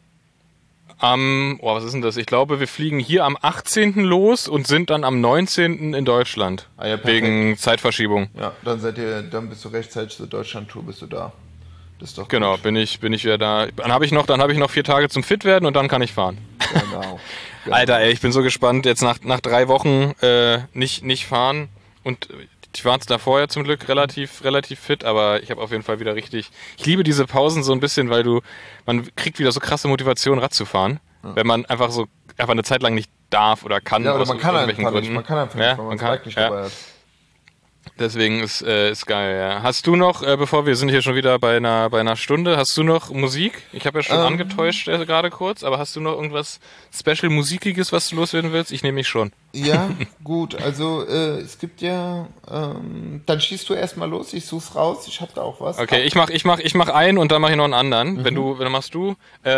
Was ist denn das? Ich glaube, wir fliegen hier am 18. los und sind dann am 19. in Deutschland. Wegen Zeitverschiebung. Ja, dann bist du rechtzeitig zur Deutschland-Tour, bist du da. Das ist doch genau, gut. bin ich wieder da. Dann habe ich noch 4 Tage zum fit werden und dann kann ich fahren. Genau. Alter, ey, ich bin so gespannt. Jetzt nach 3 Wochen nicht fahren. Und ich war davor ja zum Glück relativ fit, aber ich habe auf jeden Fall wieder richtig... Ich liebe diese Pausen so ein bisschen, weil man kriegt wieder so krasse Motivation, Rad zu fahren. Ja. Wenn man einfach eine Zeit lang nicht darf oder kann. Ja, oder man kann irgendwelchen Gründen. Man kann einfach nicht, weil man das Bike nicht dabei hat. Deswegen ist geil, ja. Hast du noch, wir sind hier schon wieder bei einer Stunde, hast du noch Musik? Ich habe ja schon angetäuscht gerade kurz, aber hast du noch irgendwas Special Musikiges, was du loswerden willst? Ich nehme mich schon. Ja, gut, also es gibt ja, dann schießt du erstmal los, ich such's raus, ich hab da auch was. Okay, ich mach einen und dann mache ich noch einen anderen. Wenn machst du.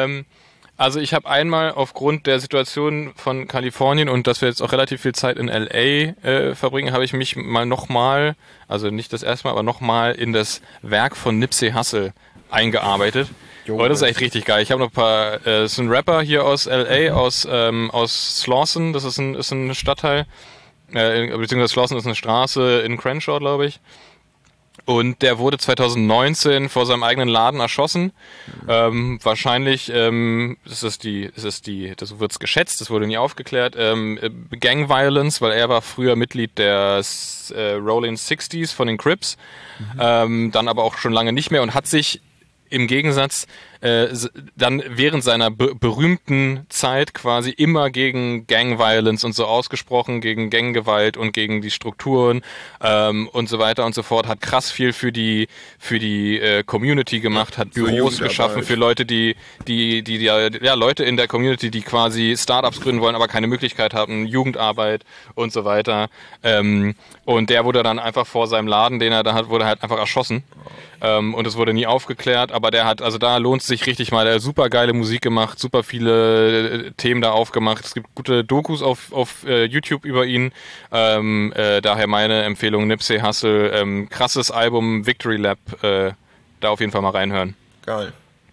Also ich habe einmal aufgrund der Situation von Kalifornien und dass wir jetzt auch relativ viel Zeit in LA verbringen, habe ich mich mal nochmal, also nicht das erste Mal, aber nochmal in das Werk von Nipsey Hussle eingearbeitet. Aber das ist echt richtig geil. Ich habe noch ein paar, das ist ein Rapper hier aus LA, aus Slauson, das ist ein Stadtteil, beziehungsweise Slauson ist eine Straße in Crenshaw, glaube ich. Und der wurde 2019 vor seinem eigenen Laden erschossen. Wahrscheinlich, das wird's geschätzt, das wurde nie aufgeklärt, Gang Violence, weil er war früher Mitglied der Rolling 60s von den Crips, dann aber auch schon lange nicht mehr und hat sich im Gegensatz dann während seiner berühmten Zeit quasi immer gegen Gang Violence und so ausgesprochen, gegen Ganggewalt und gegen die Strukturen und so weiter und so fort, hat krass viel für die Community gemacht, hat Büros geschaffen für Leute, die Leute in der Community, die quasi Startups gründen wollen, aber keine Möglichkeit haben, Jugendarbeit und so weiter. Und der wurde dann einfach vor seinem Laden, den er da hat, wurde halt einfach erschossen. Und es wurde nie aufgeklärt, aber da lohnt es sich richtig mal, der hat super geile Musik gemacht, super viele Themen da aufgemacht, es gibt gute Dokus auf YouTube über ihn, daher meine Empfehlung, Nipsey Hussle, krasses Album, Victory Lap, da auf jeden Fall mal reinhören. Geil.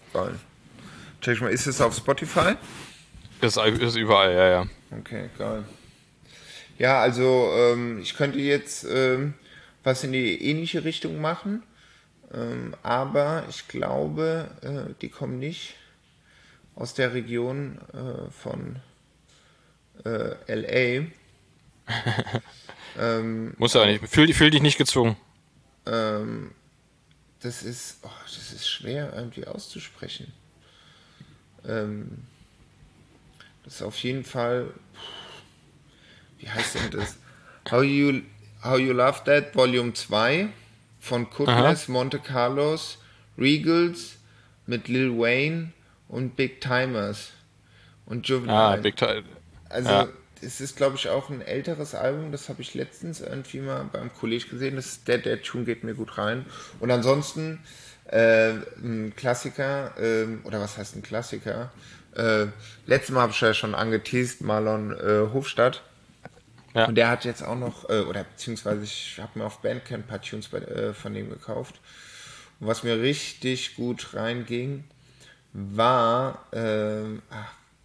Check mal, ist es auf Spotify? Ist überall, ja. Okay, geil. Ja, also ich könnte jetzt was in die ähnliche Richtung machen. Aber ich glaube, die kommen nicht aus der Region von LA. Muss aber nicht. Fühl dich nicht gezwungen. Das ist schwer irgendwie auszusprechen. Das ist auf jeden Fall. Wie heißt denn das? How You Love That Volume 2. Von Kutless, Monte Carlos, Regals mit Lil Wayne und Big Timers und Juvenile. Big Time. Also es ist, glaube ich, auch ein älteres Album, das habe ich letztens irgendwie mal beim Kollegen gesehen, der Tune geht mir gut rein. Und ansonsten ein Klassiker, oder was heißt ein Klassiker? Letztes Mal habe ich ja schon angeteased, Marlon Hofstadt. Ja. Und der hat jetzt auch noch, beziehungsweise ich habe mir auf Bandcamp ein paar Tunes von dem gekauft. Und was mir richtig gut reinging, war,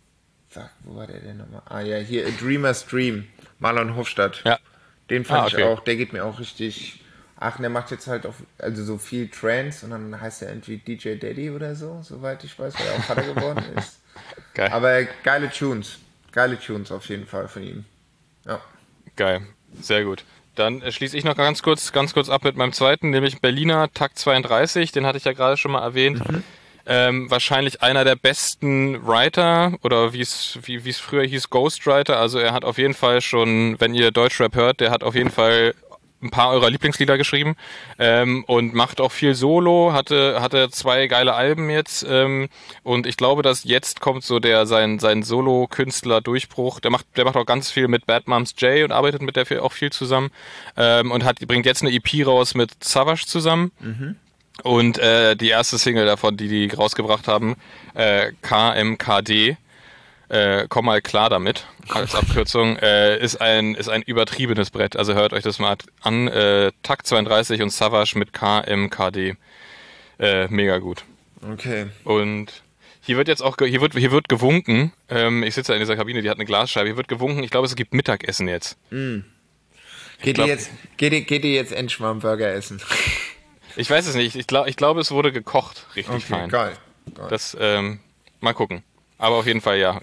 wo war der denn nochmal? Ah ja, hier, A Dreamer's Dream, Marlon Hofstadt. Ja. Den fand ich auch, der geht mir auch richtig... Ach, der macht jetzt halt auch also so viel Trance und dann heißt er irgendwie DJ Daddy oder so, soweit ich weiß, weil er auch Vater geworden ist. Geil. Aber geile Tunes auf jeden Fall von ihm. Ja. Geil, sehr gut. Dann schließe ich noch ganz kurz ab mit meinem zweiten, nämlich Berliner Takt 32, den hatte ich ja gerade schon mal erwähnt. Wahrscheinlich einer der besten Writer oder wie es früher hieß, Ghostwriter. Also er hat auf jeden Fall schon, wenn ihr Deutschrap hört, der hat auf jeden Fall ein paar eurer Lieblingslieder geschrieben und macht auch viel Solo, hatte 2 geile Alben jetzt und ich glaube, dass jetzt kommt so sein Solo-Künstler-Durchbruch. Der macht auch ganz viel mit Bad Moms J und arbeitet mit der auch viel zusammen und bringt jetzt eine EP raus mit Savage zusammen. Und die erste Single davon, die rausgebracht haben, KMKD, komm mal klar damit, als Abkürzung, ist ein übertriebenes Brett. Also hört euch das mal an. Takt 32 und Savage mit KMKD. Mega gut. Okay. Und hier wird jetzt auch hier wird gewunken. Ich sitze in dieser Kabine, die hat eine Glasscheibe. Hier wird gewunken. Ich glaube, es gibt Mittagessen jetzt. Geht ihr jetzt endlich mal einen Burger essen? Ich weiß es nicht. Ich glaube, es wurde gekocht. Richtig fein. Geil. Das, mal gucken. Aber auf jeden Fall, ja.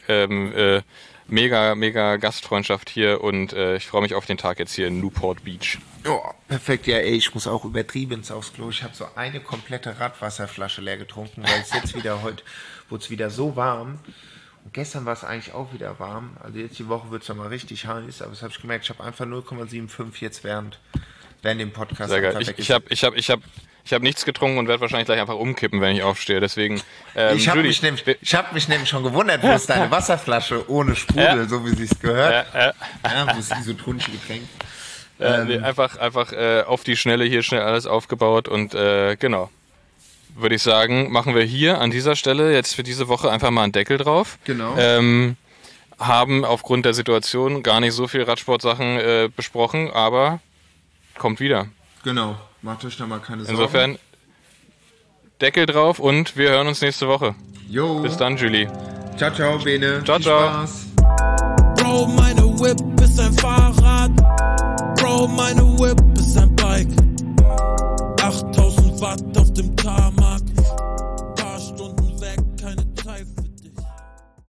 Mega Gastfreundschaft hier und ich freue mich auf den Tag jetzt hier in Newport Beach. Oh, perfekt. Ja, ey, ich muss auch übertrieben aufs Klo. Ich habe so eine komplette Radwasserflasche leer getrunken, weil es jetzt wieder heute wurde es wieder so warm. Und gestern war es eigentlich auch wieder warm. Also jetzt die Woche wird es nochmal richtig heiß, aber das habe ich gemerkt. Ich habe einfach 0,75 jetzt während dem Podcast. Sehr geil. Ich hab nichts getrunken und werde wahrscheinlich gleich einfach umkippen, wenn ich aufstehe. Deswegen. Ich habe mich nämlich schon gewundert, wo ist deine Wasserflasche ohne Sprudel, so wie sie es gehört. Wo ist isotonische Getränk? Einfach auf die Schnelle hier schnell alles aufgebaut und genau. Würde ich sagen, machen wir hier an dieser Stelle jetzt für diese Woche einfach mal einen Deckel drauf. Genau. Haben aufgrund der Situation gar nicht so viel Radsportsachen besprochen, aber kommt wieder. Genau. Macht euch da mal keine Sorgen. Insofern Deckel drauf und wir hören uns nächste Woche. Jo. Bis dann, Julie. Ciao, Bene. Ciao, Viel ciao. Spaß. Bro, meine Whip ist ein Fahrrad. Bro, meine